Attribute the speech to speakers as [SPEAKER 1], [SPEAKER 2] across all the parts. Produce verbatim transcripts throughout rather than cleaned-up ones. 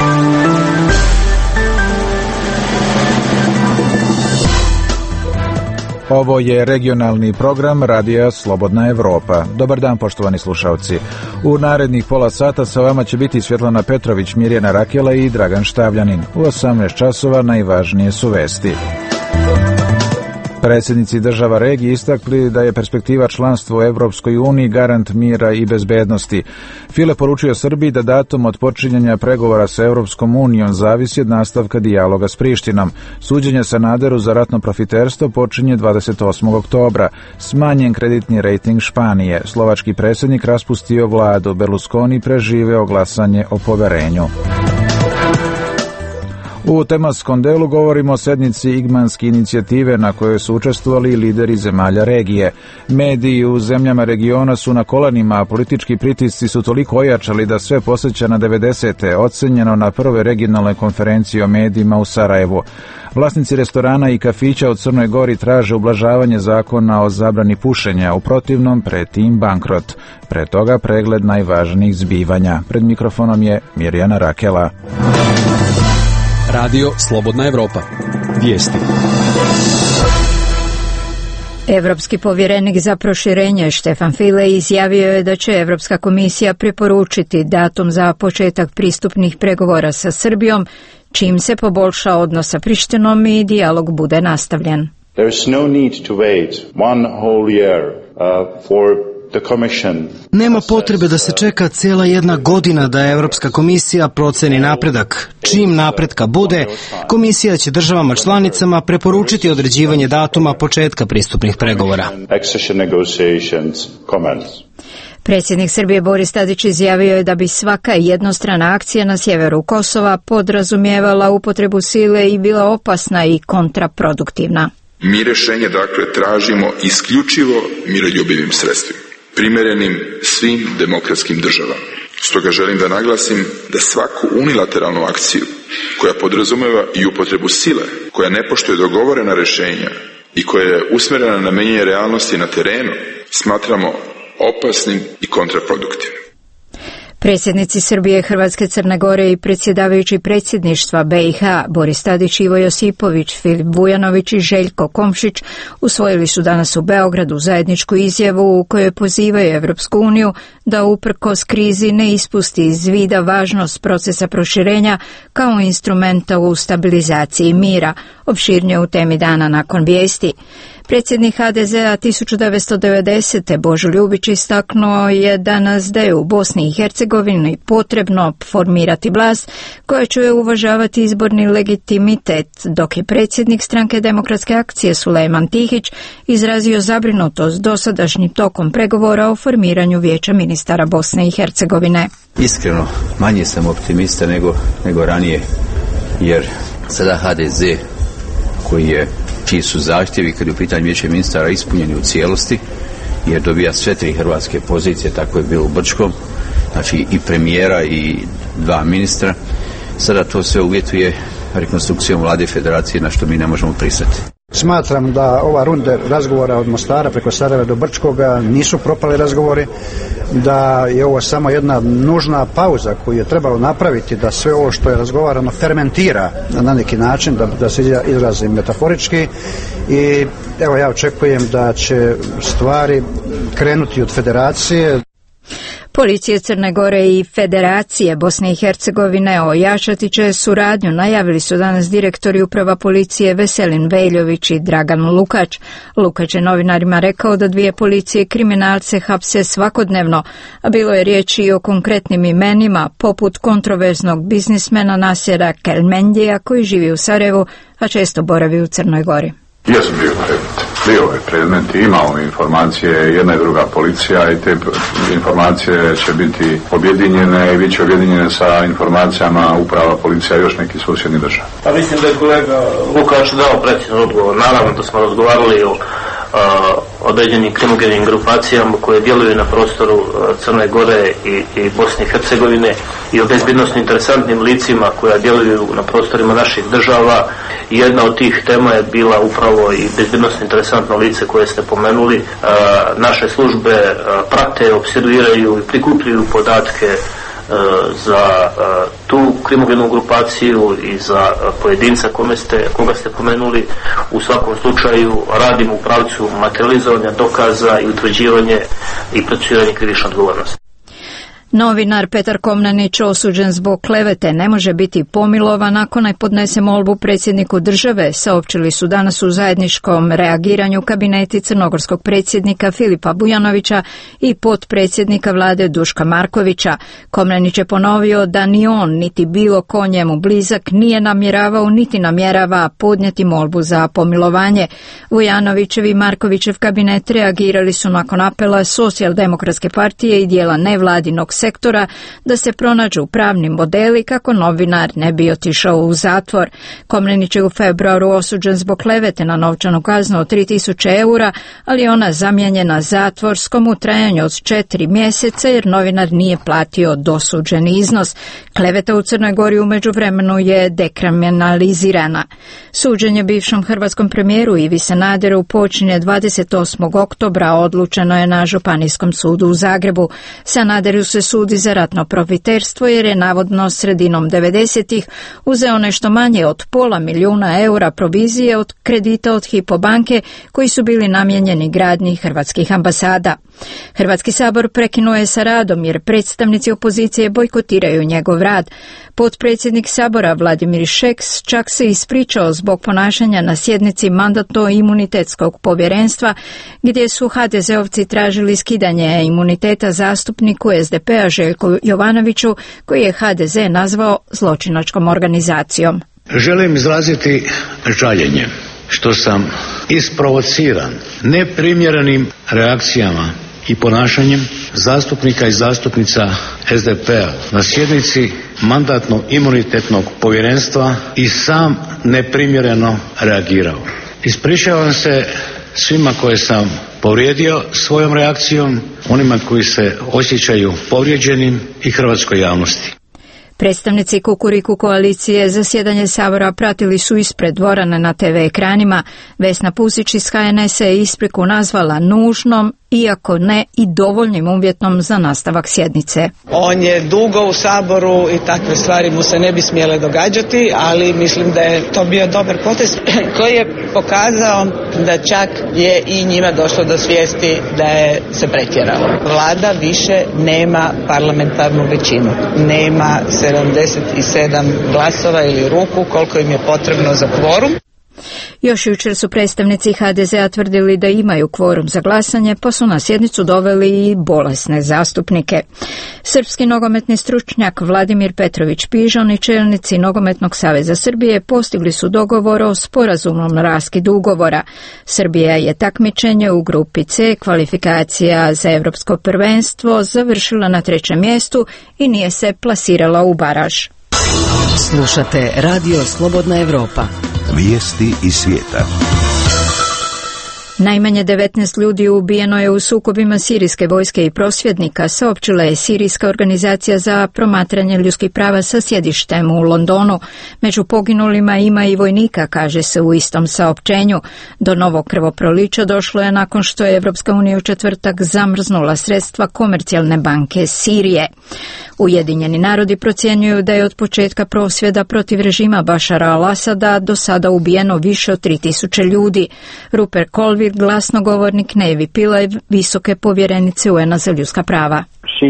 [SPEAKER 1] Ovo je regionalni program Radija Slobodna Evropa. Dobar dan, poštovani slušalci. U narednih pola sata sa vama će biti Svjetlana Petrović, Mirjana Rakela i Dragan Štavljanin. U osamnaest časova najvažnije su vesti. Predsjednici država regije istakli da je perspektiva članstva u Evropskoj uniji garant mira i bezbednosti. File poručio Srbiji da datum otpočinjanja pregovora sa Evropskom unijom zavisi od nastavka dijaloga s Prištinom. Suđenje Sanaderu za ratno profiterstvo počinje dvadeset osmog oktobra. Smanjen kreditni rejting Španije. Slovački predsjednik raspustio vladu. Berlusconi preživeo glasanje o poverenju. U tematskom delu govorimo o sednici Igmanske inicijative na kojoj su učestvovali lideri zemalja regije. Mediji u zemljama regiona su na kolenima, a politički pritisci su toliko ojačali da sve posjeća na devedesete ocenjeno na prvoj regionalnoj konferenciji o medijima u Sarajevu. Vlasnici restorana i kafića u Crnoj Gori traže ublažavanje zakona o zabrani pušenja, u protivnom preti im bankrot. Pre toga pregled najvažnijih zbivanja. Pred mikrofonom je Mirjana Rakela.
[SPEAKER 2] Radio Slobodna Evropa. Vijesti.
[SPEAKER 3] Evropski povjerenik za proširenje Štefan File izjavio je da će Evropska komisija preporučiti datum za početak pristupnih pregovora sa Srbijom, čim se poboljša odnos sa Prištinom i dijalog bude nastavljen.
[SPEAKER 4] There is no need to wait one whole year uh, for
[SPEAKER 5] Nema potrebe da se čeka cijela jedna godina da Europska komisija proceni napredak. Čim napretka bude, komisija će državama članicama preporučiti određivanje datuma početka pristupnih pregovora.
[SPEAKER 3] Predsjednik Srbije Boris Tadić izjavio je da bi svaka jednostrana akcija na sjeveru Kosova podrazumijevala upotrebu sile i bila opasna i kontraproduktivna.
[SPEAKER 6] Mi rješenje dakle tražimo isključivo miroljubivim sredstvima, primjerenim svim demokratskim državama. Stoga želim da naglasim da svaku unilateralnu akciju koja podrazumijeva i upotrebu sile, koja ne poštuje dogovorena rješenja i koja je usmjerena na menjanje realnosti na terenu, smatramo opasnim i kontraproduktivnim.
[SPEAKER 3] Predsjednici Srbije, Hrvatske, Crne Gore i predsjedavajući predsjedništva B i H Boris Tadić, Ivo Josipović, Filip Vujanović i Željko Komšić usvojili su danas u Beogradu zajedničku izjavu u kojoj pozivaju Evropsku uniju da uprkos krizi ne ispusti iz vida važnost procesa proširenja kao instrumenta u stabilizaciji mira. Opširnije u temi dana nakon vijesti. Predsjednik H D Z-a tisuću devetsto devedesete Božo Ljubić istaknuo je danas da je u Bosni i Hercegovini potrebno formirati vlast koja će uvažavati izborni legitimitet, dok je predsjednik Stranke demokratske akcije Sulejman Tihić izrazio zabrinutost dosadašnjim tokom pregovora o formiranju Vijeća ministara Bosne i Hercegovine.
[SPEAKER 7] Iskreno, manje sam optimista nego, nego ranije, jer sada H D Z koji je čiji su zahtjevi kad je u pitanju Vijeća ministara ispunjeni u cijelosti, jer dobija sve tri hrvatske pozicije, tako je bilo u Brčkom, znači i premijera i dva ministra. Sada to sve uvjetuje rekonstrukcijom vlade federacije, na što mi ne možemo pristati.
[SPEAKER 8] Smatram da ova runda razgovora od Mostara preko Sarajeva do Brčkoga nisu propali razgovori, da je ovo samo jedna nužna pauza koju je trebalo napraviti, da sve ovo što je razgovarano fermentira na neki način, da, da se izrazim metaforički, i evo ja očekujem da će stvari krenuti od federacije.
[SPEAKER 3] Policije Crne Gore i Federacije Bosne i Hercegovine ojačati će suradnju, najavili su danas direktori uprava policije Veselin Veljović i Dragan Lukač. Lukač je novinarima rekao da dvije policije kriminalce hapse svakodnevno, a bilo je riječi i o konkretnim imenima, poput kontroverznog biznismena Nasera Kelmendija koji živi u Sarajevu, a često boravi u Crnoj Gori.
[SPEAKER 9] Ja sam bio predmet, bio ovaj predmet, imao informacije, jedna i druga policija, i te informacije će biti objedinjene i bit će objedinjene sa informacijama uprava policija i još neki susjedni država.
[SPEAKER 10] Pa mislim da je kolega Lukač dao precizan odgovor. Naravno da smo razgovarali o Uh, određenim krimogenim grupacijama koje djeluju na prostoru uh, Crne Gore i, i Bosne i Hercegovine i o bezbjednosno interesantnim licima koja djeluju na prostorima naših država. Jedna od tih tema je bila upravo i bezbjednosno interesantno lice koje ste pomenuli. Uh, naše službe uh, prate, opserviraju i prikupljaju podatke za tu krimogenu grupaciju i za pojedinca kome ste, koga ste pomenuli. U svakom slučaju radimo u pravcu materializovanja dokaza i utvrđivanje i procesuiranje krivične odgovornosti.
[SPEAKER 3] Novinar Petar Komnenić, osuđen zbog klevete, ne može biti pomilovan ako ne podnese molbu predsjedniku države, saopćili su danas u zajedničkom reagiranju kabineti crnogorskog predsjednika Filipa Bujanovića i potpredsjednika vlade Duška Markovića. Komnenić je ponovio da ni on, niti bilo ko njemu blizak nije namjeravao niti namjerava podnijeti molbu za pomilovanje. Vujanovićev i Markovićev kabinet reagirali su nakon apela Socijaldemokratske partije i dijela nevladinog sektora da se pronađu pravni modeli kako novinar ne bi otišao u zatvor. Komnenić je u februaru osuđen zbog klevete na novčanu kaznu od tri tisuće eura, ali je ona zamijenjena zatvorskom u trajanju od četiri mjeseca jer novinar nije platio dosuđeni iznos. Kleveta u Crnoj Gori u međuvremenu je dekriminalizirana. Suđenje bivšom hrvatskom premijeru Ivi Sanaderu počinje dvadeset osmog oktobra, odlučeno je na Županijskom sudu u Zagrebu. Sanaderu se sudi za ratno profiterstvo jer je navodno sredinom devedesetih uzeo nešto manje od pola milijuna eura provizije od kredita od Hypo banke koji su bili namijenjeni gradnji hrvatskih ambasada. Hrvatski sabor prekinuo je sa radom jer predstavnici opozicije bojkotiraju njegov rad. Potpredsjednik sabora Vladimir Šeks čak se ispričao zbog ponašanja na sjednici Mandatno-imunitetskog povjerenstva gdje su ha de zeovci tražili skidanje imuniteta zastupniku es de pe-a Željku Jovanoviću koji je ha de ze nazvao zločinačkom organizacijom.
[SPEAKER 11] Želim izraziti žaljenje što sam isprovociran neprimjerenim reakcijama i ponašanjem zastupnika i zastupnica es de pe-a na sjednici Mandatno-imunitetnog povjerenstva i sam neprimjereno reagirao. Ispričavam se svima koje sam povrijedio svojom reakcijom, onima koji se osjećaju povrijeđenim i hrvatskoj javnosti.
[SPEAKER 3] Predstavnici Kukuriku koalicije zasjedanje Sabora pratili su ispred dvorane na te ve ekranima. Vesna Pusić iz ha en es-a je ispriku nazvala nužnom, iako ne i dovoljnim uvjetom za nastavak sjednice.
[SPEAKER 12] On je dugo u Saboru i takve stvari mu se ne bi smjele događati, ali mislim da je to bio dobar potez koji je pokazao da čak je i njima došlo do svijesti da je se pretjeralo. Vlada više nema parlamentarnu većinu, nema sedamdeset sedam glasova ili ruku koliko im je potrebno za kvorum.
[SPEAKER 3] Još jučer su predstavnici ha de ze-a tvrdili da imaju kvorum za glasanje, pa su na sjednicu doveli i bolesne zastupnike. Srpski nogometni stručnjak Vladimir Petrović Pižon i čelnici Nogometnog saveza Srbije postigli su dogovor o sporazumnom raskidu ugovora. Srbija je takmičenje u grupi C, kvalifikacija za Europsko prvenstvo, završila na trećem mjestu i nije se plasirala u baraž.
[SPEAKER 13] Slušate Radio Slobodna Evropa.
[SPEAKER 14] Vijesti iz svijeta.
[SPEAKER 3] Najmanje devetnaest ljudi ubijeno je u sukobima sirijske vojske i prosvjednika, saopćila je Sirijska organizacija za promatranje ljudskih prava sa sjedištem u Londonu. Među poginulima ima i vojnika, kaže se u istom saopćenju. Do novog krvoprolića došlo je nakon što je Evropska unija u četvrtak zamrznula sredstva komercijalne banke Sirije. Ujedinjeni narodi procjenjuju da je od početka prosvjeda protiv režima Bašara al-Asada do sada ubijeno više od tri tisuće ljudi. Rupert Colville, glasnogovornik Nevi Pillay, visoke povjerenice u en a za ljudska prava.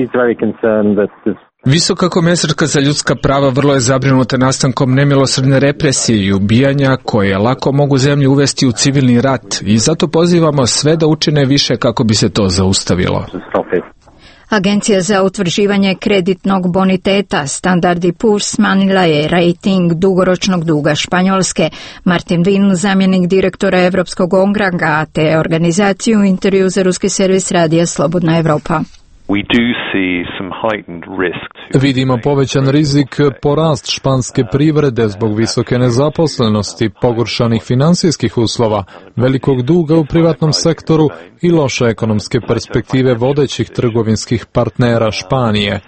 [SPEAKER 15] Visoka komesarka za ljudska prava vrlo je zabrinuta nastankom nemilosrdne represije i ubijanja koje lako mogu zemlju uvesti u civilni rat i zato pozivamo sve da učine više kako bi se to zaustavilo.
[SPEAKER 3] Agencija za utvrđivanje kreditnog boniteta Standard and Poor's smanjila je rating dugoročnog duga Španjolske. Martin Vin, zamjenik direktora Evropskog ongranga te organizaciju, u intervju za ruski servis radija Slobodna Evropa.
[SPEAKER 16] Vidimo povećan rizik porast španske privrede zbog visoke nezaposlenosti, pogoršanih financijskih uslova, velikog duga u privatnom sektoru i loše ekonomske perspektive vodećih trgovinskih partnera Španije.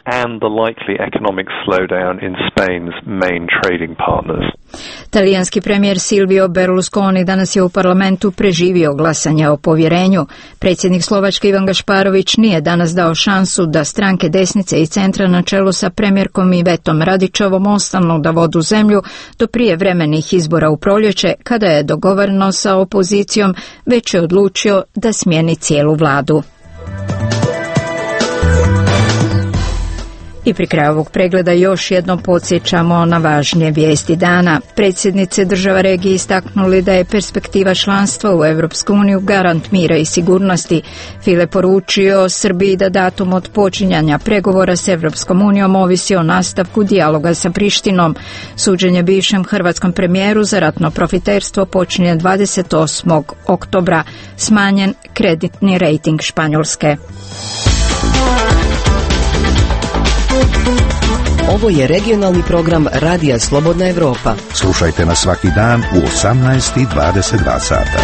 [SPEAKER 3] Talijanski premijer Silvio Berlusconi danas je u parlamentu preživio glasanje o povjerenju. Predsjednik Slovačke Ivan Gašparović nije danas dao šansu šansu da stranke desnice i centra na čelu sa premijerkom Ivetom Radićevom ostanu da vodu zemlju do prijevremenih izbora u proljeće, kada je dogovoreno sa opozicijom, već je odlučio da smijeni cijelu vladu. I pri kraju ovog pregleda još jednom podsjećamo na važnije vijesti dana. Predsjednice država regije istaknuli da je perspektiva članstva u Europsku uniju garant mira i sigurnosti. File poručio Srbiji da datum od počinjanja pregovora s Europskom unijom ovisi o nastavku dijaloga sa Prištinom. Suđenje bivšem hrvatskom premijeru za ratno profiterstvo počinje dvadeset osmog oktobra. Smanjen kreditni rejting Španjolske.
[SPEAKER 13] Ovo je regionalni program Radija Slobodna Evropa.
[SPEAKER 14] Slušajte nas svaki dan u osamnaest i dvadeset dva sata.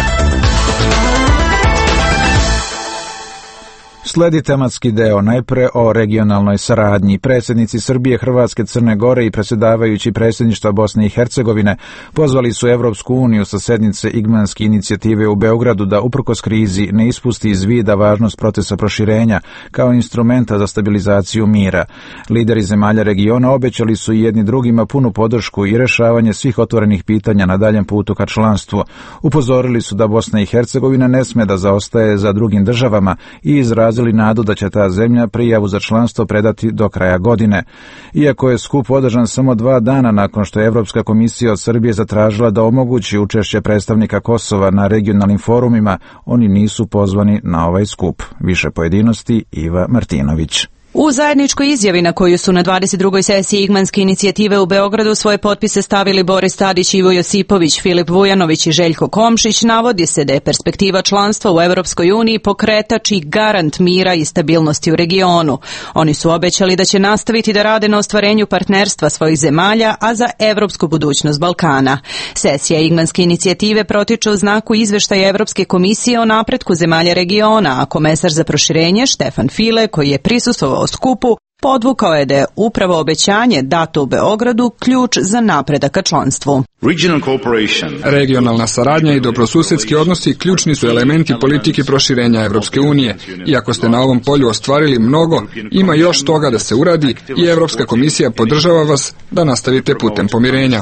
[SPEAKER 1] Sledi tematski deo, najpre o regionalnoj saradnji. Predsjednici Srbije, Hrvatske, Crne Gore i predsjedavajući predsjedništva Bosne i Hercegovine pozvali su Evropsku uniju sa sednice Igmanske inicijative u Beogradu da uprkos krizi ne ispusti iz vida važnost procesa proširenja kao instrumenta za stabilizaciju mira. Lideri zemalja regiona obećali su i jedni drugima punu podršku i rešavanje svih otvorenih pitanja na daljem putu ka članstvu. Upozorili su da Bosna i Hercegovina ne sme da zaostaje za drugim državama i izrazili nadu da će ta zemlja prijavu za članstvo predati do kraja godine. Iako je skup održan samo dva dana nakon što je Evropska komisija od Srbije zatražila da omogući učešće predstavnika Kosova na regionalnim forumima, oni nisu pozvani na ovaj skup. Više pojedinosti Iva Martinović.
[SPEAKER 17] U zajedničkoj izjavi na koju su na dvadeset drugoj sesiji Igmanske inicijative u Beogradu svoje potpise stavili Boris Tadić, Ivo Josipović, Filip Vujanović i Željko Komšić, navodi se da je perspektiva članstva u Evropskoj uniji pokretač i garant mira i stabilnosti u regionu. Oni su obećali da će nastaviti da rade na ostvarenju partnerstva svojih zemalja, a za evropsku budućnost Balkana. Sesija Igmanske inicijative protiče u znaku izveštaja Evropske komisije o napretku zemalja regiona, a komesar za proširenje Štefan File, koji je prisustvovao skupu, podvukao je da je upravo obećanje dato u Beogradu ključ za napredak ka članstvu.
[SPEAKER 18] Regionalna saradnja i dobrosusedski odnosi ključni su elementi politike proširenja Evropske unije. Iako ste na ovom polju ostvarili mnogo, ima još toga da se uradi i Evropska komisija podržava vas da nastavite putem pomirenja.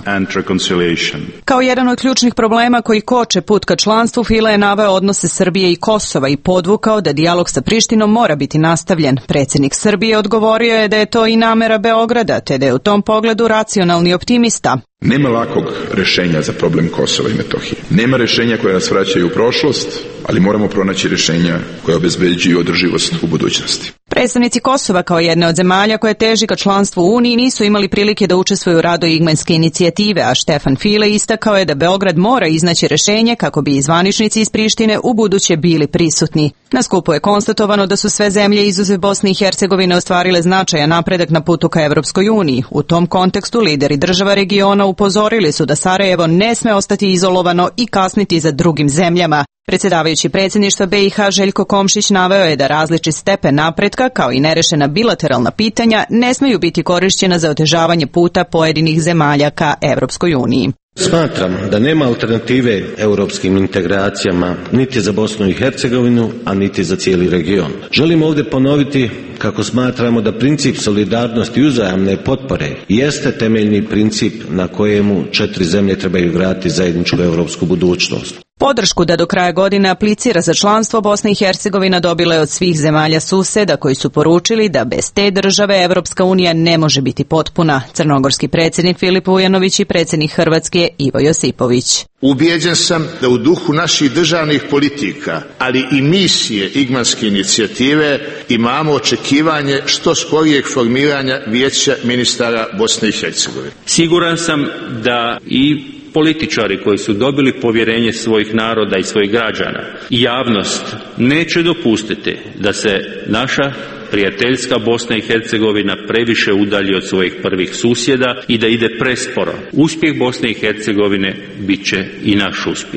[SPEAKER 17] Kao jedan od ključnih problema koji koče put ka članstvu, Fila je naveo odnose Srbije i Kosova i podvukao da dijalog sa Prištinom mora biti nastavljen. Predsjednik Srbije odgovorio je da je to i namera Beograda, te da je u tom pogledu racionalni optimista.
[SPEAKER 6] Nema lakog rješenja za problem Kosova i Metohije. Nema rješenja koja nas vraćaju u prošlost, ali moramo pronaći rješenja koja obezbeđuju održivost u budućnosti.
[SPEAKER 17] Predstavnici Kosova kao jedne od zemalja koje teži ka članstvu u Uniji nisu imali prilike da učestvuju u radu Igmanske inicijative, a Štefan File istakao je da Beograd mora iznaći rješenje kako bi zvaničnici iz Prištine u buduće bili prisutni. Na skupu je konstatovano da su sve zemlje izuzev Bosne i Hercegovine ostvarile značajan napredak na putu ka Evropskoj uniji. U tom kontekstu lideri država regiona upozorili su da Sarajevo ne sme ostati izolovano i kasniti za drugim zemljama. Predsjedavajući predsjedništva B i H Željko Komšić naveo je da različit stepen napretka, kao i nerešena bilateralna pitanja, ne smeju biti korišćena za otežavanje puta pojedinih zemalja ka Evropskoj uniji.
[SPEAKER 19] Smatram da nema alternative europskim integracijama niti za Bosnu i Hercegovinu, a niti za cijeli region. Želim ovdje ponoviti kako smatramo da princip solidarnosti i uzajamne potpore jeste temeljni princip na kojemu četiri zemlje trebaju graditi zajedničku europsku budućnost.
[SPEAKER 17] Podršku da do kraja godine aplicira za članstvo Bosna i Hercegovina dobila je od svih zemalja suseda koji su poručili da bez te države Evropska unija ne može biti potpuna. Crnogorski predsjednik Filip Vujanović i predsjednik Hrvatske Ivo Josipović.
[SPEAKER 20] Ubijeđen sam da u duhu naših državnih politika, ali i misije Igmanske inicijative imamo očekivanje što skorijeg formiranja Vijeća ministara Bosne i Hercegovine.
[SPEAKER 21] Siguran sam da i političari koji su dobili povjerenje svojih naroda i svojih građana i javnost neće dopustiti da se naša prijateljska Bosna i Hercegovina previše udalji od svojih prvih susjeda i da ide presporo. Uspjeh Bosne i Hercegovine bit će i naš uspjeh.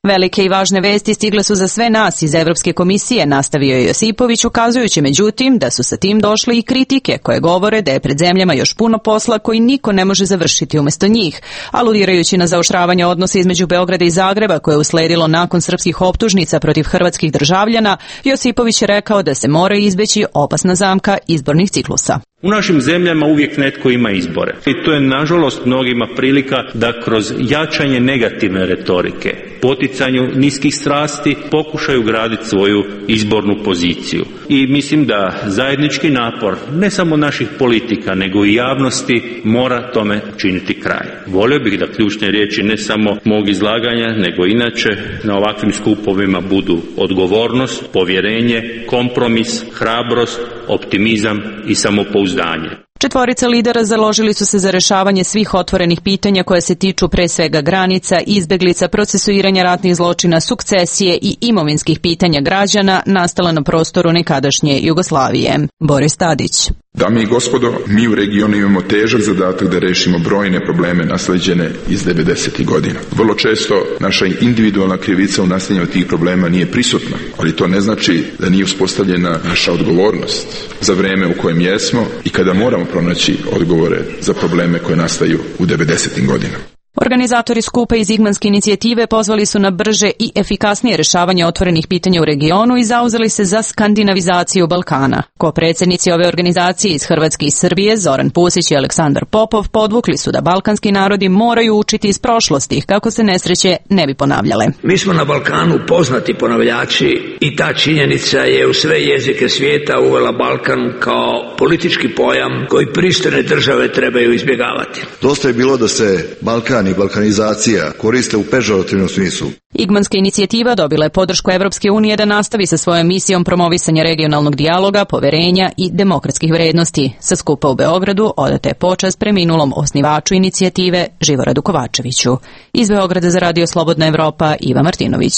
[SPEAKER 17] Velike i važne vesti stigle su za sve nas iz Evropske komisije, nastavio je Josipović, ukazujući međutim da su sa tim došle i kritike koje govore da je pred zemljama još puno posla koji niko ne može završiti umjesto njih, aludirajući na zaoštravanje odnosa između Beograda i Zagreba koje je usledilo nakon srpskih optužnica protiv hrvatskih državljana. Josipović je rekao da se mora izbeći opasna zamka izbornih ciklusa.
[SPEAKER 21] U našim zemljama uvijek netko ima izbore i to je nažalost mnogima prilika da kroz jačanje negativne retorike, poticanju niskih strasti pokušaju graditi svoju izbornu poziciju. I mislim da zajednički napor ne samo naših politika nego i javnosti mora tome činiti kraj. Volio bih da ključne riječi ne samo mog izlaganja nego inače na ovakvim skupovima budu odgovornost, povjerenje, kompromis, hrabrost, optimizam i samopouzdanje.
[SPEAKER 17] Četvorica lidera založili su se za rješavanje svih otvorenih pitanja koje se tiču pre svega granica, izbeglica, procesuiranja ratnih zločina, sukcesije i imovinskih pitanja građana nastala na prostoru nekadašnje Jugoslavije. Boris Tadić.
[SPEAKER 6] Dame i gospodo, mi u regionu imamo težak zadatak da rešimo brojne probleme nasleđene iz devedesetih godina. Vrlo često naša individualna krivica u nastavljanju tih problema nije prisutna, ali to ne znači da nije uspostavljena naša odgovornost za vreme u kojem jesmo i kada moramo pronaći odgovore za probleme koje nastaju u devedesetim godinama.
[SPEAKER 17] Organizatori skupa iz Igmanske inicijative pozvali su na brže i efikasnije rješavanje otvorenih pitanja u regionu i zauzeli se za skandinavizaciju Balkana. Ko-predsjednici ove organizacije iz Hrvatske i Srbije, Zoran Pusić i Aleksandar Popov, podvukli su da balkanski narodi moraju učiti iz prošlosti kako se nesreće ne bi ponavljale.
[SPEAKER 2] Mi smo na Balkanu poznati ponavljači i ta činjenica je u sve jezike svijeta uvela Balkan kao politički pojam koji pristojne države trebaju izbjegavati.
[SPEAKER 22] Dosta je bilo da se Balkan i balkanizacija koriste u pežorativnom smislu.
[SPEAKER 17] Igmanska inicijativa dobila je podršku Evropske unije da nastavi sa svojom misijom promovisanja regionalnog dijaloga, poverenja i demokratskih vrednosti. Sa skupa u Beogradu odata je počast preminulom osnivaču inicijative Živoradu Kovačeviću. Iz Beograda za Radio Slobodna Evropa, Iva Martinović.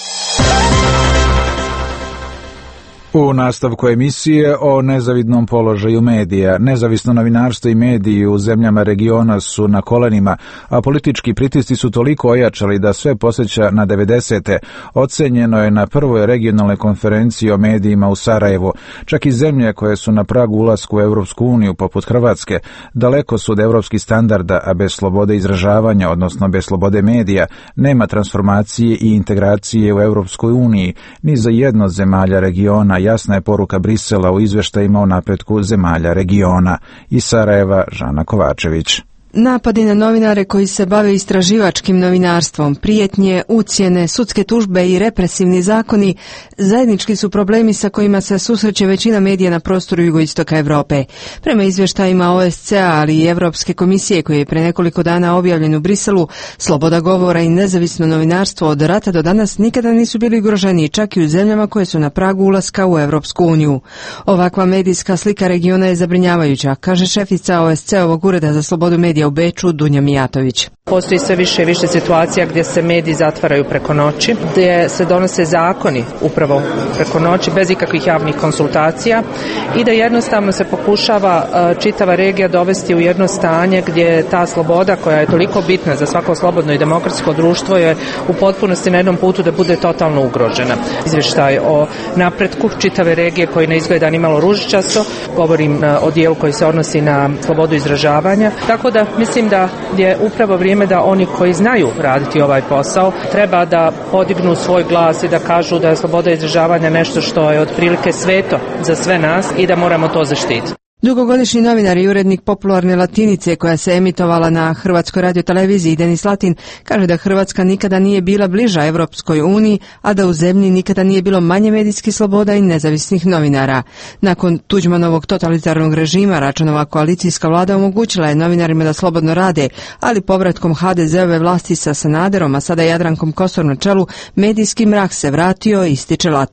[SPEAKER 1] U nastavku emisije o nezavidnom položaju medija. Nezavisno novinarstvo i mediji u zemljama regiona su na kolenima, a politički pritisci su toliko ojačali da sve posjeća na devedesete. Ocenjeno je na prvoj regionalnoj konferenciji o medijima u Sarajevu. Čak i zemlje koje su na pragu ulasku u Europsku uniju, poput Hrvatske, daleko su od europskih standarda, a bez slobode izražavanja, odnosno bez slobode medija, nema transformacije i integracije u Europskoj uniji, ni za jedno od zemalja regiona. Jasna je poruka Brisela u izveštajima o napretku zemalja regiona. Iz Sarajeva, Žana Kovačević.
[SPEAKER 23] Napadi na novinare koji se bave istraživačkim novinarstvom, prijetnje, ucjene, sudske tužbe i represivni zakoni zajednički su problemi sa kojima se susreće većina medija na prostoru jugoistoka Europe. Prema izvještajima O S C A, ali i Europske komisije koji je pre nekoliko dana objavljen u Briselu, sloboda govora i nezavisno novinarstvo od rata do danas nikada nisu bili ugroženi, čak i u zemljama koje su na pragu ulaska u Europsku uniju. Ovakva medijska slika regiona je zabrinjavajuća, kaže šefica O S C A-ovog ureda za slobodu medija u Beču, Dunja Mijatović.
[SPEAKER 24] Postoji sve više i više situacija gdje se mediji zatvaraju preko noći, gdje se donose zakoni upravo preko noći bez ikakvih javnih konsultacija i da jednostavno se pokušava čitava regija dovesti u jedno stanje gdje ta sloboda koja je toliko bitna za svako slobodno i demokratsko društvo je u potpunosti na jednom putu da bude totalno ugrožena. Izvještaj o napretku čitave regije koji ne izgleda ni malo ružičasto, govorim o dijelu koji se odnosi na slobodu izražavanja, tako da mislim da je upravo vrijeme da oni koji znaju raditi ovaj posao treba da podignu svoj glas i da kažu da je sloboda izražavanja nešto što je otprilike sveto za sve nas i da moramo to zaštititi.
[SPEAKER 23] Dugogodišnji novinar i urednik Popularne Latinice koja se emitovala na Hrvatskoj radioteleviziji Denis Latin kaže da Hrvatska nikada nije bila bliža Evropskoj uniji, a da u zemlji nikada nije bilo manje medijskih sloboda i nezavisnih novinara. Nakon Tuđmanovog totalitarnog režima Račanova koalicijska vlada omogućila je novinarima da slobodno rade, ali povratkom H D Z-ove vlasti sa Sanaderom, a sada Jadrankom Kosor na čelu, medijski mrak se vratio, ističe Latin.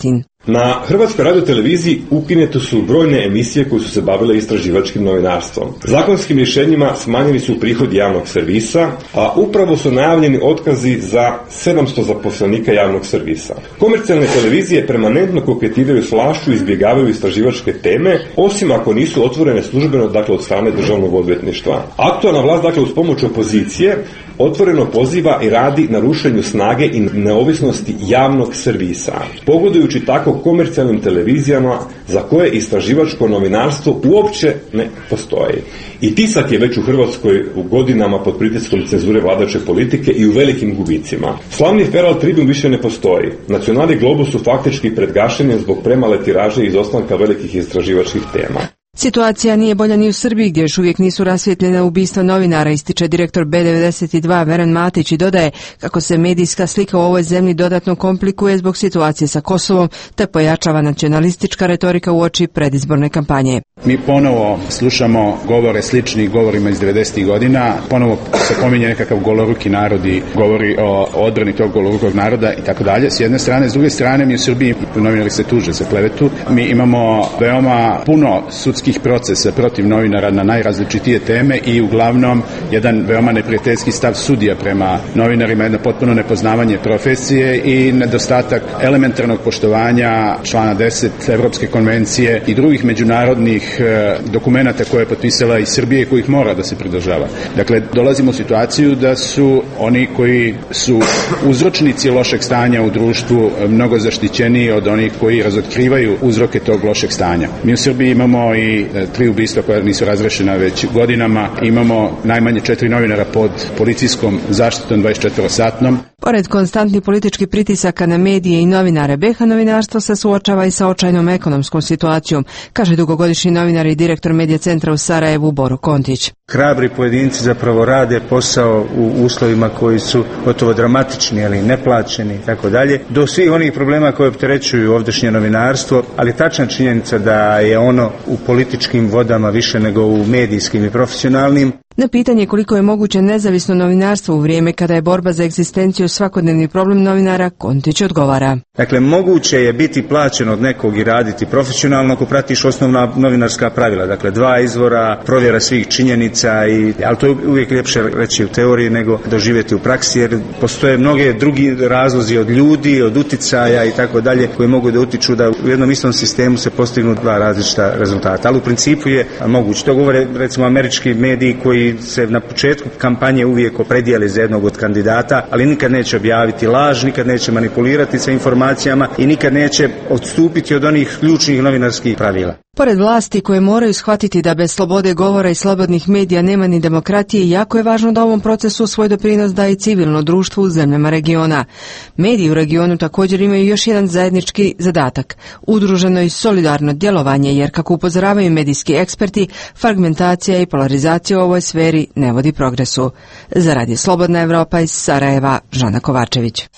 [SPEAKER 4] Na Hrvatskoj radioteleviziji ukinute su brojne emisije koje su se bavile istraživačkim novinarstvom. Zakonskim rješenjima smanjeni su prihodi javnog servisa, a upravo su najavljeni otkazi za sedamsto zaposlenika javnog servisa. Komercijalne televizije permanentno koketiraju s vlašću i izbjegavaju istraživačke teme, osim ako nisu otvorene službeno, dakle od strane državnog odvjetništva. Aktualna vlast, dakle uz pomoć opozicije, otvoreno poziva i radi na rušenju snage i neovisnosti javnog servisa, pogodujući tako komercijalnim televizijama za koje istraživačko novinarstvo uopće ne postoji. I tisak je već u Hrvatskoj u godinama pod pritiskom cenzure vladajuće politike i u velikim gubicima. Slavni Feral Tribune više ne postoji. Nacionalni Globus su faktički pred gašenjem zbog premale tiraže i izostanka velikih istraživačkih tema.
[SPEAKER 23] Situacija nije bolja ni u Srbiji, gdje još uvijek nisu rasvjetljena ubistva novinara, ističe direktor B devedeset dva Veran Matić i dodaje kako se medijska slika u ovoj zemlji dodatno komplikuje zbog situacije sa Kosovom, te pojačava nacionalistička retorika uoči predizborne kampanje.
[SPEAKER 5] Mi ponovo slušamo govore sličnih govorima iz devedesetih godina, ponovo se pominje nekakav goloruki narod i govori o odbrani tog golorukog naroda i tako dalje. S jedne strane, s druge strane mi u Srbiji novinari se tuže za klevetu. Mi imamo veoma puno sudskih procesa protiv novinara na najrazličitije teme i uglavnom jedan veoma neprijateljski stav sudija prema novinarima, jedno potpuno nepoznavanje profesije i nedostatak elementarnog poštovanja člana deset Evropske konvencije i drugih međunarodnih dokumenata koje je potpisala i Srbije i kojih mora da se pridržava. Dakle, dolazimo u situaciju da su oni koji su uzročnici lošeg stanja u društvu mnogo zaštićeniji od onih koji razotkrivaju uzroke tog lošeg stanja. Mi u Srbiji imamo i tri ubistva koja nisu razrešena već godinama. Imamo najmanje četiri novinara pod policijskom zaštitom dvadesetčetvorosatnom.
[SPEAKER 23] Pored konstantnih političkih pritisaka na medije i novinare, B iH novinarstvo se suočava i sa očajnom ekonomskom situacijom, kaže dugogodišnji novinar i direktor Medija centra u Sarajevu Boro Kontić.
[SPEAKER 7] Hrabri pojedinci zapravo rade posao u uslovima koji su gotovo dramatični, ali neplaćeni i tako dalje, do svih onih problema koje opterećuju ovdašnje novinarstvo, ali tačna činjenica da je ono u političkim vodama više nego u medijskim i profesionalnim.
[SPEAKER 23] Na pitanje koliko je moguće nezavisno novinarstvo u vrijeme kada je borba za egzistenciju svakodnevni problem novinara, Kontić odgovara.
[SPEAKER 7] Dakle, moguće je biti plaćen od nekog i raditi profesionalno ako pratiš osnovna novinarska pravila. Dakle, dva izvora, provjera svih činjenica, i, ali to je uvijek ljepše reći u teoriji nego doživjeti u praksi, jer postoje mnoge drugi razlozi od ljudi, od uticaja i tako dalje koji mogu da utiču da u jednom istom sistemu se postignu dva različita rezultata. Ali u principu je moguće. To govore recimo američki mediji koji se na početku kampanje uvijek opredijeli za jednog od kandidata, ali nikad neće objaviti laž, nikad neće manipulirati sa informacijama i nikad neće odstupiti od onih ključnih novinarskih pravila.
[SPEAKER 23] Pored vlasti koje moraju shvatiti da bez slobode govora i slobodnih medija nema ni demokratije, jako je važno da ovom procesu svoj doprinos daje civilno društvo u zemljama regiona. Mediji u regionu također imaju još jedan zajednički zadatak, udruženo i solidarno djelovanje, jer kako upozoravaju medijski eksperti, fragmentacija i polarizacija u ovoj sferi ne vodi progresu. Za Radio Slobodna Evropa iz Sarajeva, Žana Kovačević.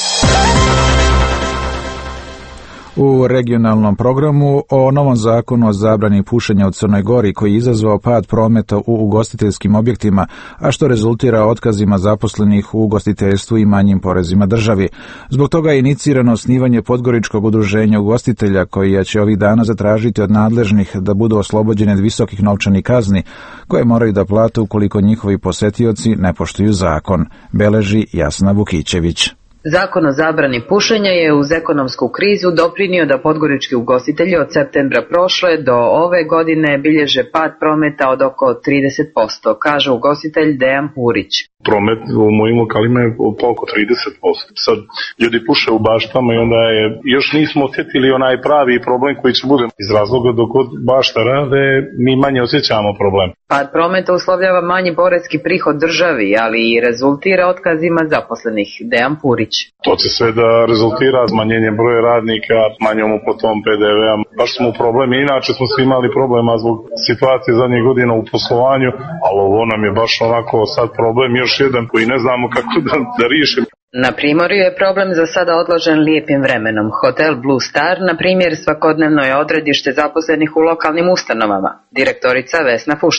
[SPEAKER 1] U regionalnom programu o novom zakonu o zabrani pušenja u Crnoj Gori koji je izazvao pad prometa u ugostiteljskim objektima, a što rezultira otkazima zaposlenih u ugostiteljstvu i manjim porezima državi. Zbog toga je inicirano osnivanje Podgoričkog udruženja ugostitelja koji će ovih dana zatražiti od nadležnih da budu oslobođeni od visokih novčanih kazni koje moraju da plate ukoliko njihovi posetioci ne poštuju zakon, beleži Jasna Vukićević.
[SPEAKER 8] Zakon o zabrani pušenja je uz ekonomsku krizu doprinio da podgorički ugostitelji od septembra prošle do ove godine bilježe pad prometa od oko trideset posto, kaže ugostitelj Dejan Purić.
[SPEAKER 25] Promet u mojim lokalima je oko trideset posto. Sad ljudi puše u baštama i onda je, još nismo osjetili onaj pravi problem koji će bude iz razloga dok od bašta rade, mi manje osjećamo problem.
[SPEAKER 8] Pad prometa uslovljava manji porezki prihod državi, ali i rezultira otkazima zaposlenih. Dejan Purić.
[SPEAKER 25] To će sve da rezultira smanjenjem broja radnika, manjom uplatom P D V-a. Baš smo u problemi, inače smo svi imali problema zbog situacije zadnjih godina u poslovanju, ali ovo nam je baš onako sad problem još jedan koji ne znamo kako da, da riješimo.
[SPEAKER 8] Na Primorju je problem za sada odložen lijepim vremenom. Hotel Blue Star, na primjer, svakodnevno je odredište zaposlenih u lokalnim ustanovama. Direktorica Vesna Fuštić.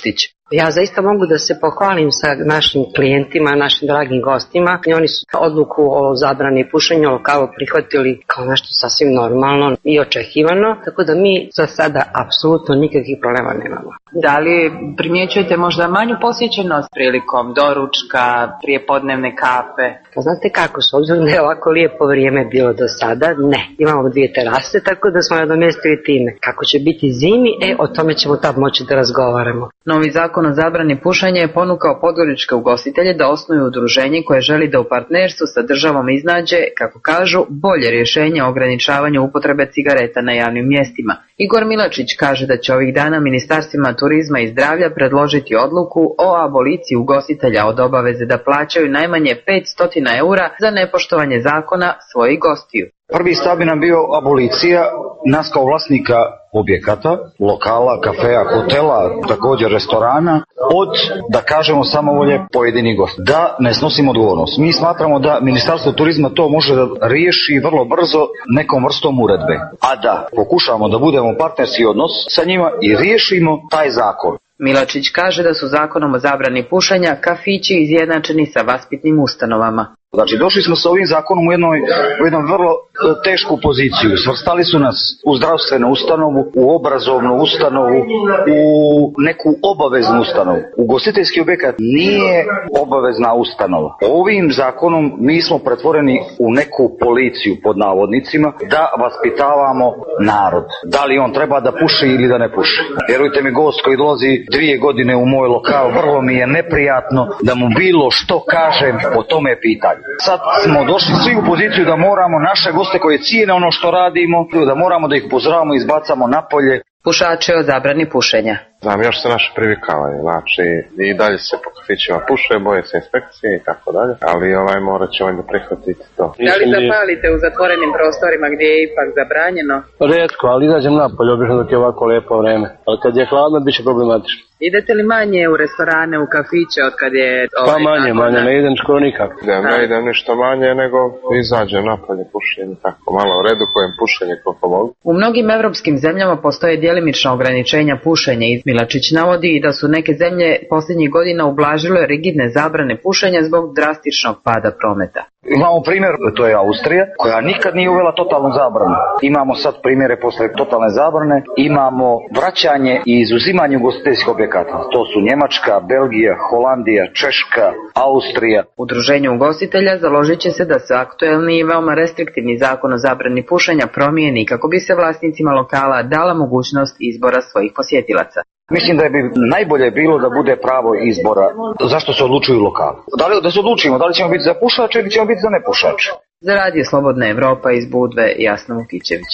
[SPEAKER 9] Ja zaista mogu da se pohvalim sa našim klijentima, našim dragim gostima. I oni su odluku o zabrani pušenja u lokalu prihvatili kao nešto sasvim normalno i očekivano, tako da mi za sada apsolutno nikakvih problema nemamo.
[SPEAKER 8] Da li primjećujete možda manju posjećenost prilikom doručka, prijepodnevne kape?
[SPEAKER 9] Pa znate kako, s obzirom da je ovako lijepo vrijeme bilo do sada, ne. Imamo dvije terase, tako da smo nadomjestili time. Kako će biti zimi, e, o tome ćemo tad moći da razgovaramo.
[SPEAKER 8] Novi zakon o zabrani pušenja je ponukao podgoričke ugostitelje da osnuju udruženje koje želi da u partnerstvu sa državom iznađe, kako kažu, bolje rješenje o ograničavanju upotrebe cigareta na javnim mjestima. Igor Milačić kaže da će ovih dana ministarstvima turizma i zdravlja predložiti odluku o aboliciji ugostitelja od obaveze da plaćaju najmanje petsto eura za nepoštovanje zakona svojih gostiju.
[SPEAKER 10] Prvi stav bi nam bio abolicija nas kao vlasnika objekata, lokala, kafea, hotela, također restorana, od, da kažemo, samovolje pojedinih gosta. Da ne snosimo odgovornost. Mi smatramo da Ministarstvo turizma to može da riješi vrlo brzo nekom vrstom uredbe, a da pokušamo da budemo partnerski odnos sa njima i riješimo taj zakon.
[SPEAKER 8] Milačić kaže da su zakonom o zabrani pušenja kafići izjednačeni sa vaspitnim ustanovama.
[SPEAKER 10] Znači, došli smo sa ovim zakonom u, jednoj, u jednu vrlo tešku poziciju. Svrstali su nas u zdravstvenu ustanovu, u obrazovnu ustanovu, u neku obaveznu ustanovu. Ugostiteljski objekat nije obavezna ustanova. Ovim zakonom mi smo pretvoreni u neku policiju, pod navodnicima, da vaspitavamo narod. Da li on treba da puši ili da ne puši. Vjerujte mi, gost koji dolazi dvije godine u moj lokal, vrlo mi je neprijatno da mu bilo što kažem o tome pitanje. Sad smo došli svi u poziciju da moramo naše goste koje cijene ono što radimo, da moramo da ih upozoravamo i izbacamo napolje.
[SPEAKER 8] Pušače o zabrani pušenja.
[SPEAKER 11] Znam, još se naše privikavaju, znači i dalje se po kafićima puše, boje se inspekcije i tako dalje, ali ovaj morat će onda prihvatiti to.
[SPEAKER 8] Da li zapalite u zatvorenim prostorima gdje je ipak zabranjeno?
[SPEAKER 12] Rijetko, ali izađem napolje, obično dok je ovako lijepo vreme, ali kad je hladno bit će problematično.
[SPEAKER 8] Idete li manje u restorane, u kafiće od kad je... Ovaj,
[SPEAKER 12] pa manje,
[SPEAKER 8] zakon,
[SPEAKER 12] manje, ne idem skoro nikak.
[SPEAKER 11] Da, ne idem ništa manje, nego izađem napolje pušenje, tako malo u redu kojem pušenje koliko mogu.
[SPEAKER 8] U mnogim evropskim zemljama postoje djelimična ograničenja pušenja. Milačić navodi i da su neke zemlje posljednjih godina ublažile rigidne zabrane pušenja zbog drastičnog pada prometa.
[SPEAKER 10] Imamo primjer, to je Austrija, koja nikad nije uvela totalnu zabranu. Imamo sad primjere posle totalne zabrane, imamo vraćanje i izuzimanje ugostiteljskih objekata. To su Njemačka, Belgija, Holandija, Češka, Austrija.
[SPEAKER 8] Udruženje ugostitelja založit će se da se aktuelni i veoma restriktivni zakon o zabrani pušenja promijeni kako bi se vlasnicima lokala dala mogućnost izbora svojih posjetilaca.
[SPEAKER 10] Mislim da bi najbolje bilo da bude pravo izbora zašto se odlučuju lokali. Da li da se odlučimo, da li ćemo biti za pušače ili ćemo biti za nepušače.
[SPEAKER 8] Za Radio Slobodna Evropa iz Budve, Jasna Vukićević.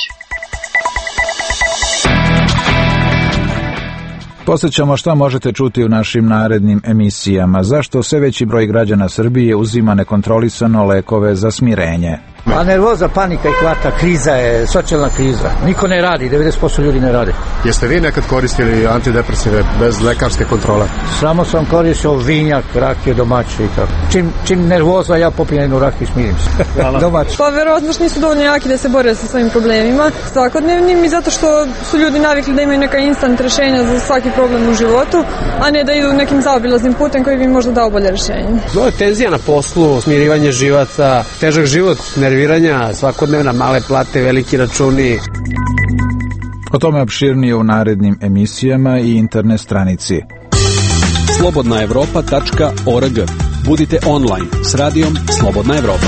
[SPEAKER 1] Posjećamo šta možete čuti u našim narednim emisijama. Zašto sve veći broj građana Srbije uzima nekontrolisano lekove za smirenje?
[SPEAKER 15] A nervoza, panika i hvata, kriza je, socijalna kriza. Niko ne radi, devedeset posto ljudi ne radi.
[SPEAKER 26] Jeste vi nekad koristili antidepresive bez lekarske kontrole?
[SPEAKER 15] Samo sam koristio vinjak, rakije domaće i tako. Čim, čim nervoza, ja popijem jednu rakiju i smirim se. Domaće.
[SPEAKER 27] Pa verovatno što nisu dovoljno jaki da se bore sa svojim problemima svakodnevnim i zato što su ljudi navikli da imaju neka instant rješenja za svaki problem u životu, a ne da idu nekim zaobilaznim putem koji bi im možda dao bolje rješenje.
[SPEAKER 26] Ovo je tenzija na poslu, smirivanje živaca, težak život, nerviranja, svakodnevna, male plate, veliki računi.
[SPEAKER 1] O tome opširnije u narednim emisijama i internet stranici.
[SPEAKER 28] slobodna evropa tačka org. Budite online s radijom Slobodna Evropa.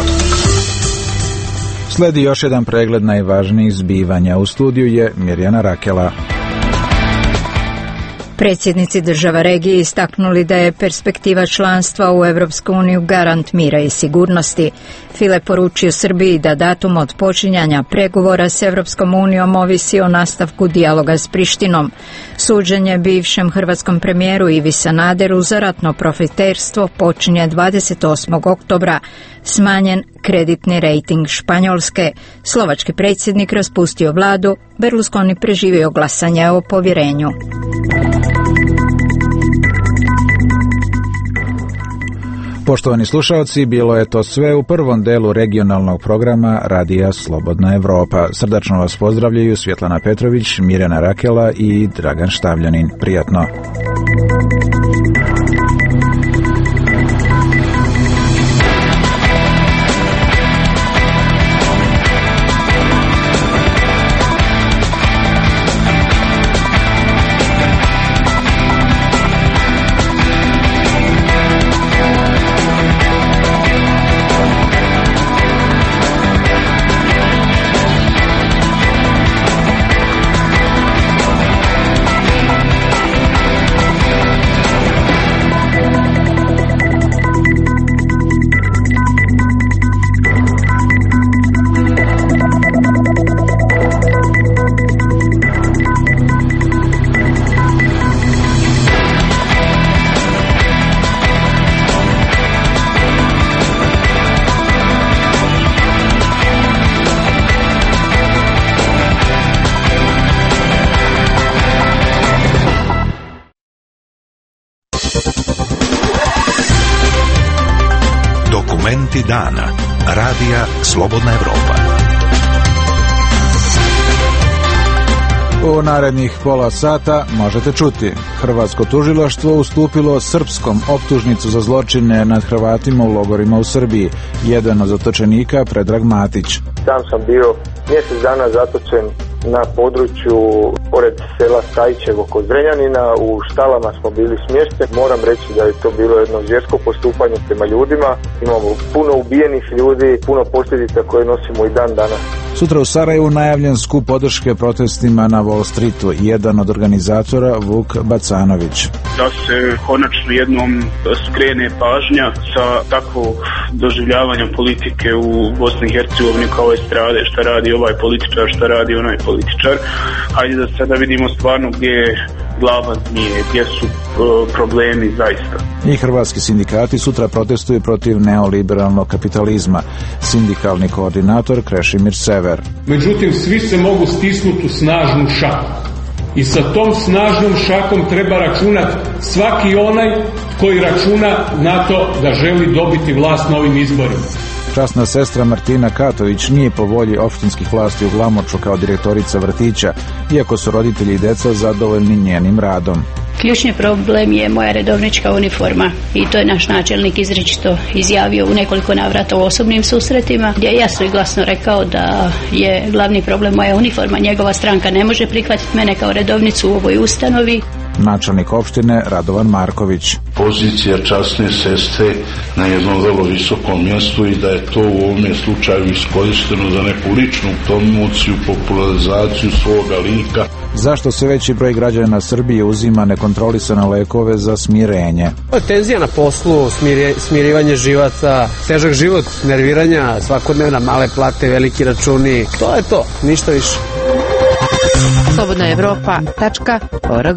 [SPEAKER 1] Sledi još jedan pregled najvažnijih zbivanja. U studiju je Mirjana Rakela.
[SPEAKER 3] Predsjednici država regije istaknuli da je perspektiva članstva u Europsku uniju garant mira i sigurnosti. File poručio Srbiji da datum otpočinjanja pregovora s Europskom unijom ovisi o nastavku dijaloga s Prištinom. Suđenje bivšem hrvatskom premijeru Ivi Sanaderu za ratno profiterstvo počinje dvadeset osmog oktobra. Smanjen kreditni rejting Španjolske. Slovački predsjednik raspustio vladu, Berlusconi preživio glasanje o povjerenju.
[SPEAKER 1] Poštovani slušalci, bilo je to sve u prvom delu regionalnog programa Radija Slobodna Evropa. Srdačno vas pozdravljaju Svjetlana Petrović, Mirjana Rakela i Dragan Štavljanin. Prijatno.
[SPEAKER 6] Dokumenti dana. Radija Slobodna Evropa.
[SPEAKER 1] U narednih pola sata možete čuti: Hrvatsko tužilaštvo ustupilo srpskom optužnicu za zločine nad Hrvatima u logorima u Srbiji. Jedan od zatočenika, Predrag Matić.
[SPEAKER 13] Sam sam bio mjesec dana zatočen na području pored sela Stajićevo oko Zrenjanina. U štalama smo bili smješteni. Moram reći da je to bilo jedno zvjersko postupanje prema ljudima. Imamo puno ubijenih ljudi, puno posljedica koje nosimo i dan danas.
[SPEAKER 1] Sutra u Sarajevu najavljen skup podrške protestima na Wall Streetu. Jedan od organizatora, Vuk Bacanović.
[SPEAKER 14] Da se konačno jednom skrene pažnja sa takvog doživljavanja politike u Bosni i Hercegovini kao estrade, šta radi ovaj političar, šta radi onaj političar. Hajde da sada vidimo stvarno gdje je glava zmije, gdje su uh, problemi zaista.
[SPEAKER 1] I hrvatski sindikati sutra protestuju protiv neoliberalnog kapitalizma. Sindikalni koordinator Krešimir Sever.
[SPEAKER 16] Međutim, svi se mogu stisnuti u snažnu šaku. I sa tom snažnom šakom treba računati svaki onaj koji računa na to da želi dobiti vlast na ovim izborima.
[SPEAKER 1] Časna sestra Martina Katović nije po volji opštinskih vlasti u Glamoču kao direktorica vrtića, iako su roditelji i deca zadovoljni njenim radom.
[SPEAKER 18] Ključni problem je moja redovnička uniforma i to je naš načelnik izričito izjavio u nekoliko navrata u osobnim susretima, gdje je jasno i glasno rekao da je glavni problem moja uniforma. Njegova stranka ne može prihvatiti mene kao redovnicu u ovoj ustanovi.
[SPEAKER 1] Načelnik opštine Radovan Marković.
[SPEAKER 19] Pozicija časne sestre na jednom vrlo visokom mjestu i da je to u ovome slučaju iskorišteno za neku ličnu promociju, popularizaciju svoga lika.
[SPEAKER 1] Zašto se veći broj građana Srbije uzima nekontrolisane lekove za smirenje?
[SPEAKER 26] Tenzija na poslu, smiri, smirivanje živaca, težak život, nerviranja, svakodnevna, male plate, veliki računi. To je to, ništa više.
[SPEAKER 23] Slobodna Evropa tačka org.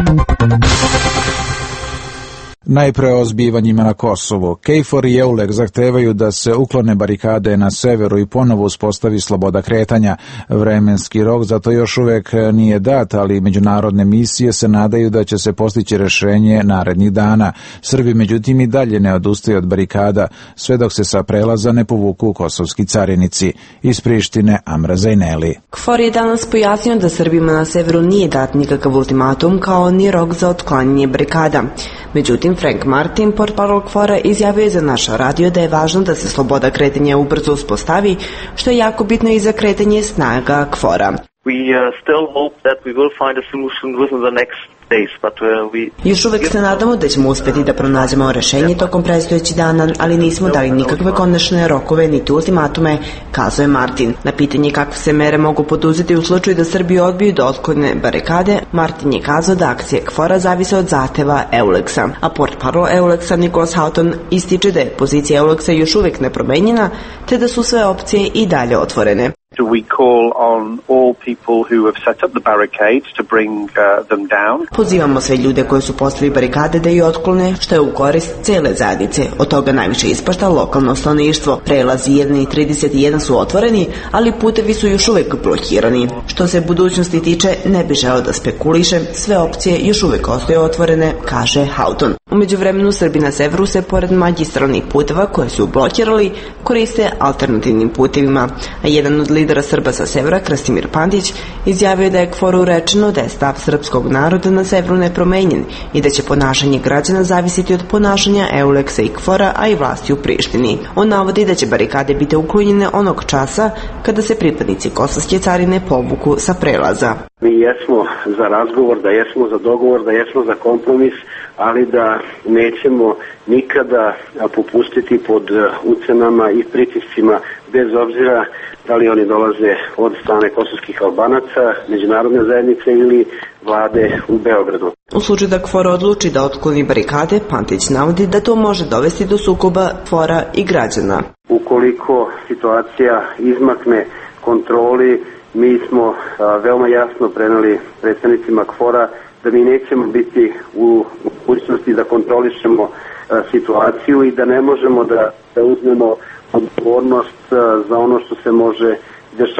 [SPEAKER 1] Najpre o zbivanjima na Kosovu. KFOR i EULEX zahtevaju da se uklone barikade na severu i ponovo uspostavi sloboda kretanja. Vremenski rok za to još uvek nije dat, ali međunarodne misije se nadaju da će se postići rešenje narednih dana. Srbi međutim i dalje ne odustaju od barikada, sve dok se sa prelaza ne povuku kosovski carinici. Iz Prištine, Amra Zajneli.
[SPEAKER 20] KFOR je danas pojasnio da Srbima na severu nije dat nikakav ultimatum kao ni rok za otklanjanje barikada. Međutim, Frank Martin, portparol KFOR-a, izjavio je za naš radio da je važno da se sloboda kretanja ubrzo uspostavi, što je jako bitno i za kretanje snaga KFOR-a.
[SPEAKER 21] We uh, still hope that we will find a solution within the next days, but uh, we...
[SPEAKER 20] Još uvek se nadamo da ćemo uspjeti da pronađemo rešenje tokom predstojećih dana, ali nismo dali nikakve konačne rokove niti ultimatume, kazao je Martin. Na pitanje kakve se mere mogu poduzeti u slučaju da Srbiju odbiju da otklone barikade, Martin je kazao da akcije KFOR-a zavise od zahteva EULEX-a. A portparol EULEX-a Nicholas Houghton ističe da je pozicija EULEX-a još uvek nepromenjena, te da su sve opcije i dalje otvorene.
[SPEAKER 21] We call on all people who have set up the barricades to bring uh, them down.
[SPEAKER 20] Pozivamo sve ljude koji su postavili barikade da ih otklone, što je u korist cele zajednice. Od toga najviše ispašta lokalno stanovništvo. Prelazi jedan i trideset jedan su otvoreni, ali putevi su još uvek blokirani. Što se budućnosti tiče, ne bi želeo da spekulišem, sve opcije još uvek ostaju otvorene, kaže Houghton. U međuvremenu Srbi na severu se pored magistralnih puteva koje su blokirali koriste alternativnim putevima, a jedan od lidera Srba sa severa, Krastimir Pantić, izjavio da je KFOR-u rečeno da je stav srpskog naroda na severu nepromenjen i da će ponašanje građana zavisiti od ponašanja EULEX-a i KFOR-a, a i vlasti u Prištini. On navodi da će barikade biti uklonjene onog časa kada se pripadnici kosovske carine povuku sa prelaza.
[SPEAKER 29] Mi jesmo za razgovor, da jesmo za dogovor, da jesmo za kompromis, ali da nećemo nikada popustiti pod ucenama i pritiscima, bez obzira da li oni dolaze od strane kosovskih Albanaca, međunarodne zajednice ili vlade u Beogradu.
[SPEAKER 20] U slučaju da KFOR odluči da otkloni barikade, Pantić navodi da to može dovesti do sukoba KFOR-a i građana.
[SPEAKER 29] Ukoliko situacija izmakne kontroli, mi smo a, veoma jasno preneli predstavnicima KFOR-a da mi nećemo biti u mogućnosti da kontrolišemo a, situaciju i da ne možemo da, da uzmemo odgovornost a, za ono što se može dešavati.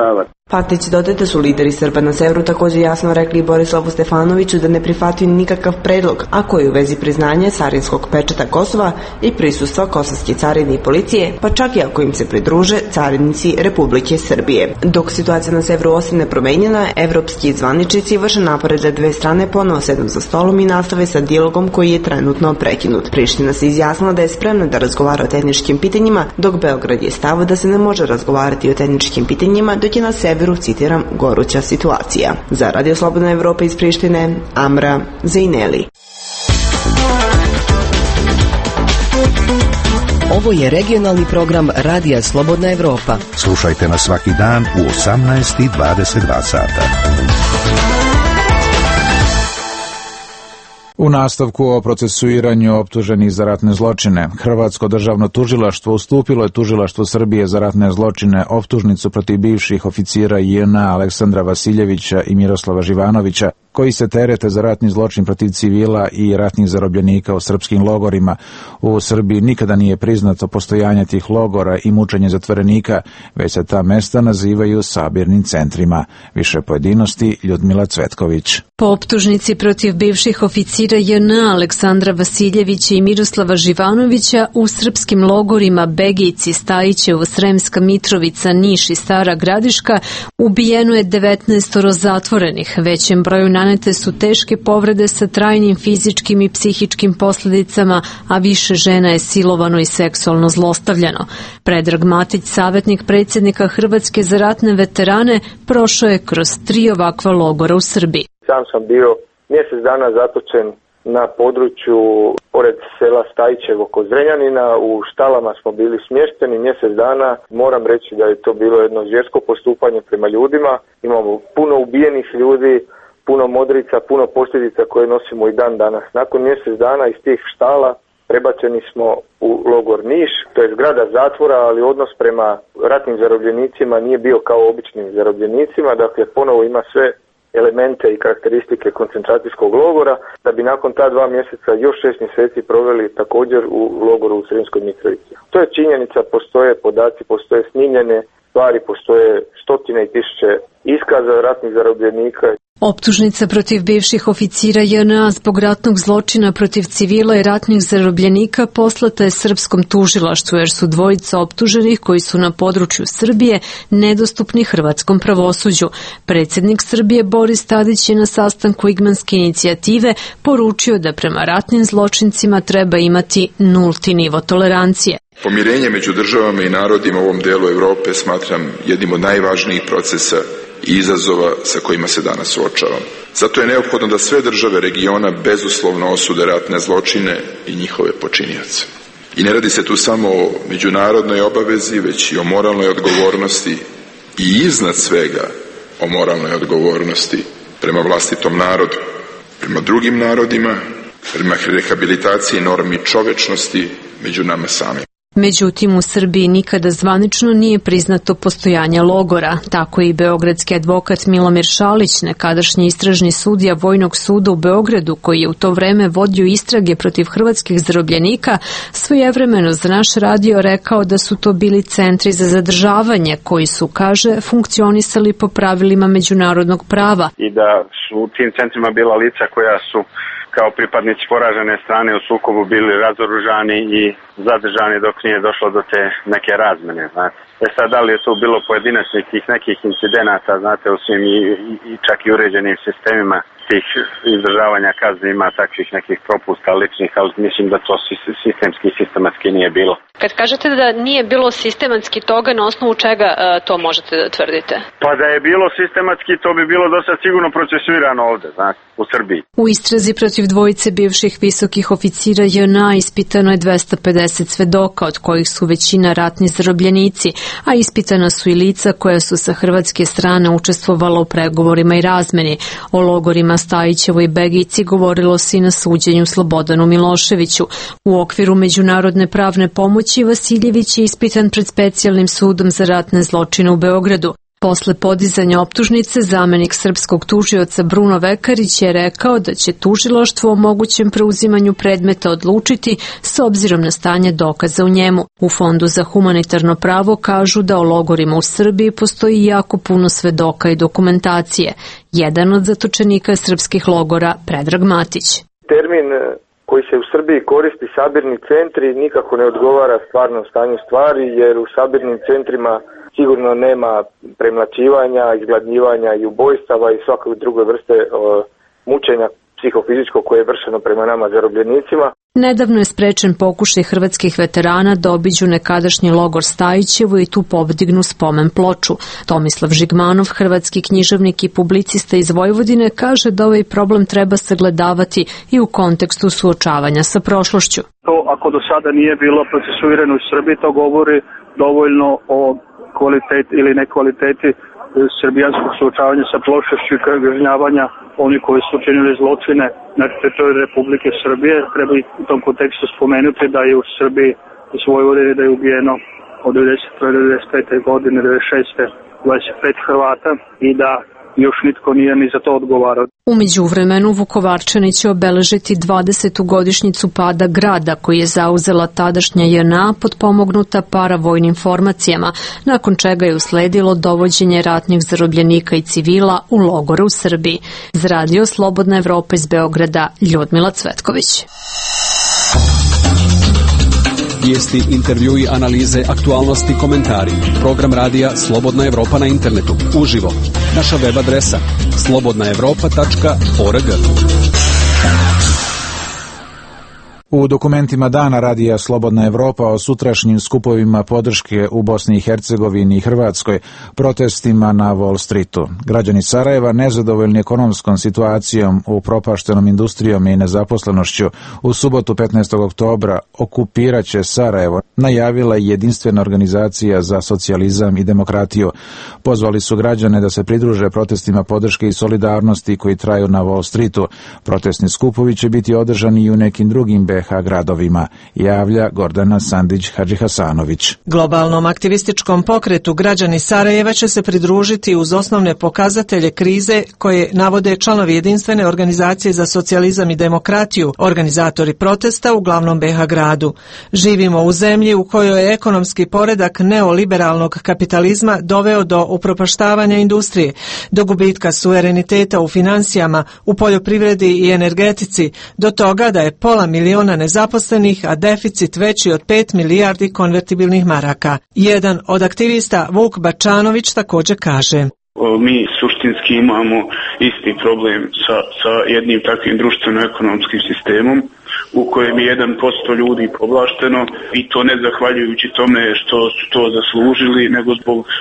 [SPEAKER 20] Patnici dodaje da su lideri Srba na severu također jasno rekli Borislavu Stefanoviću da ne prihvataju nikakav predlog, a koji u vezi priznanja carinskog pečata Kosova i prisustva kosovske carine i policije, pa čak i ako im se pridruže carinici Republike Srbije. Dok situacija na severu ostane nepromenjena, evropski zvaničnici vrše napore da dve strane ponovo sednu za stolom i nastave sa dijalogom koji je trenutno prekinut. Priština se izjasnila da je spremna da razgovara o tehničkim pitanjima, dok Beograd je stav da se ne može razgovarati o tehničkim pitanjima, dok je na severu, citiram, goruća situacija. Za Radio Slobodna Evropa iz Prištine, Amra Zejneli.
[SPEAKER 2] Ovo je regionalni program Radija Slobodna Evropa.
[SPEAKER 6] Slušajte nas svaki dan u osamnaest i dvadeset dva sata.
[SPEAKER 1] U nastavku o procesuiranju optuženih za ratne zločine, Hrvatsko državno tužilaštvo ustupilo je tužilaštvu Srbije za ratne zločine optužnicu protiv bivših oficira J N A Aleksandra Vasiljevića i Miroslava Živanovića, koji se terete za ratni zločin protiv civila i ratnih zarobljenika u srpskim logorima. U Srbiji nikada nije priznato postojanje tih logora i mučenje zatvorenika, već se ta mesta nazivaju sabirnim centrima. Više pojedinosti Ljudmila Cvetković.
[SPEAKER 4] Po optužnici protiv bivših oficira J N A Aleksandra Vasiljevića i Miroslava Živanovića u srpskim logorima Begejci, Stajićevo, Sremska Mitrovica, Niš i Stara Gradiška ubijeno je devetnaestoro zatvorenih. Većem broju nanete su teške povrede sa trajnim fizičkim i psihičkim posljedicama, a više žena je silovano i seksualno zlostavljano. Predrag Matić, savjetnik predsjednika Hrvatske za ratne veterane, prošao je kroz tri ovakva logora u Srbiji.
[SPEAKER 13] Sam sam bio mjesec dana zatočen na području pored sela Stajićevo kod Zrenjanina. U štalama smo bili smješteni mjesec dana. Moram reći da je to bilo jedno zvjersko postupanje prema ljudima. Imamo puno ubijenih ljudi, puno modrica, puno posljedica koje nosimo i dan danas. Nakon mjesec dana iz tih štala prebačeni smo u logor Niš, to je zgrada zatvora, ali odnos prema ratnim zarobljenicima nije bio kao običnim zarobljenicima. Dakle, ponovo ima sve elemente i karakteristike koncentracijskog logora, da bi nakon ta dva mjeseca još šest mjeseci proveli također u logoru u Sremskoj Mitrovici. To je činjenica, postoje podaci, postoje snimljene stvari, postoje stotine i tisuće iskaza ratnih zarobljenika.
[SPEAKER 4] Optužnica protiv bivših oficira J N A zbog ratnog zločina protiv civila i ratnih zarobljenika poslata je srpskom tužilaštvu, jer su dvojica optuženih koji su na području Srbije nedostupni hrvatskom pravosuđu. Predsjednik Srbije Boris Tadić je na sastanku Igmanske inicijative poručio da prema ratnim zločincima treba imati nulti nivo tolerancije.
[SPEAKER 5] Pomirenje među državama i narodima u ovom delu Europe smatram jednim od najvažnijih procesa i izazova sa kojima se danas suočavamo. Zato je neophodno da sve države regiona bezuslovno osude ratne zločine i njihove počinioce. I ne radi se tu samo o međunarodnoj obavezi, već i o moralnoj odgovornosti i iznad svega o moralnoj odgovornosti prema vlastitom narodu, prema drugim narodima, prema rehabilitaciji normi čovečnosti među nama samima.
[SPEAKER 4] Međutim, u Srbiji nikada zvanično nije priznato postojanje logora. Tako i beogradski advokat Milomir Šalić, nekadašnji istražni sudija Vojnog suda u Beogradu, koji je u to vreme vodio istrage protiv hrvatskih zarobljenika, svojevremeno za naš radio rekao da su to bili centri za zadržavanje, koji su, kaže, funkcionisali po pravilima međunarodnog prava.
[SPEAKER 21] I da su u tim centrima bila lica koja su kao pripadnici poražene strane u sukobu bili razoružani i zadržani dok nije došlo do te neke razmene, znate. E sad, da li je to bilo pojedinačnih tih nekih incidenata, znate, u svim i, i, i čak i uređenim sistemima tih izdržavanja kazni ima takvih nekih propusta ličnih, ali mislim da to sistemski i sistematski nije bilo.
[SPEAKER 4] Kad kažete da nije bilo sistematski toga, na osnovu čega uh, to možete da tvrdite?
[SPEAKER 21] Pa da je bilo sistematski, to bi bilo dosta sigurno procesuirano ovde, znate, u Srbiji.
[SPEAKER 4] U istrazi protiv dvojice bivših visokih oficira J N A ispitano je dvesta pedeset svedoka, od kojih su većina ratni zarobljenici, a ispitana su i lica koja su sa hrvatske strane učestvovala u pregovorima i razmeni. O logorima Stajićevo i Begejci govorilo se i na suđenju Slobodanu Miloševiću. U okviru međunarodne pravne pomoći Vasiljević je ispitan pred specijalnim sudom za ratne zločine u Beogradu. Posle podizanja optužnice, zamenik srpskog tužioca Bruno Vekarić je rekao da će tužilaštvo o mogućem preuzimanju predmeta odlučiti s obzirom na stanje dokaza u njemu. U Fondu za humanitarno pravo kažu da o logorima u Srbiji postoji jako puno svedoka i dokumentacije. Jedan od zatočenika srpskih logora, Predrag Matić.
[SPEAKER 13] Termin koji se u Srbiji koristi sabirni centri nikako ne odgovara stvarnom stanju stvari, jer u sabirnim centrima sigurno nema premlaćivanja, izgladnjivanja i ubojstava i svakog druge vrste o, mučenja psihofizičkog koje je vršeno prema nama zarobljenicima.
[SPEAKER 4] Nedavno je sprečen pokušaj hrvatskih veterana da obiđu nekadašnji logor Stajićevo i tu podignu spomen ploču. Tomislav Žigmanov, hrvatski književnik i publicista iz Vojvodine, kaže da ovaj problem treba sagledavati i u kontekstu suočavanja sa prošlošću.
[SPEAKER 7] To ako do sada nije bilo procesuirano u Srbiji, to govori dovoljno o kvaliteti ili nekvaliteti srbijanskog suočavanja sa prošlošću i kažnjavanja oni koji su učinili zločine na teritoriju Republike Srbije. Treba i u tom kontekstu spomenuti da je u Srbiji u Vojvodini da je ubijeno od devedeset prve do devedeset pete godine, devedeset šeste dvadeset pet Hrvata i da još nitko nije ni za to odgovarao.
[SPEAKER 4] U međuvremenu Vukovarčani će obeležiti dvadesetu godišnjicu pada grada koji je zauzela tadašnja J N A potpomognuta paravojnim formacijama, nakon čega je usledilo dovođenje ratnih zarobljenika i civila u logore u Srbiji. Za radio Slobodna Evropa iz Beograda, Ljudmila Cvetković.
[SPEAKER 28] Vijesti, intervjui, analize, aktualnosti, komentari. Program radija Slobodna Evropa na internetu. Uživo. Naša web adresa slobodna evropa tačka org.
[SPEAKER 1] U dokumentima Dana radija Slobodna Evropa o sutrašnjim skupovima podrške u Bosni i Hercegovini i Hrvatskoj, protestima na Wall Streetu. Građani Sarajeva, nezadovoljni ekonomskom situacijom, u propaštenom industrijom i nezaposlenošću, u subotu petnaestog oktobra okupiraće Sarajevo, najavila je Jedinstvena organizacija za socijalizam i demokratiju. Pozvali su građane da se pridruže protestima podrške i solidarnosti koji traju na Wall Streetu. Protestni skupovi će biti održani i u nekim drugim B iH gradovima, javlja Gordana Sandić-Hadžihasanović.
[SPEAKER 9] Globalnom aktivističkom pokretu građani Sarajeva će se pridružiti uz osnovne pokazatelje krize koje navode članovi Jedinstvene organizacije za socijalizam i demokratiju, organizatori protesta u glavnom B iH gradu. Živimo u zemlji u kojoj je ekonomski poredak neoliberalnog kapitalizma doveo do upropaštavanja industrije, do gubitka suvereniteta u financijama, u poljoprivredi i energetici, do toga da je pola miliona nezaposlenih, a deficit veći od pet milijardi konvertibilnih maraka. Jedan od aktivista, Vuk Bačanović, također kaže:
[SPEAKER 14] Mi suštinski imamo isti problem sa, sa jednim takvim društveno-ekonomskim sistemom u kojem je jedan posto ljudi povlašteno, i to ne zahvaljujući tome što su to zaslužili, nego zbog uh,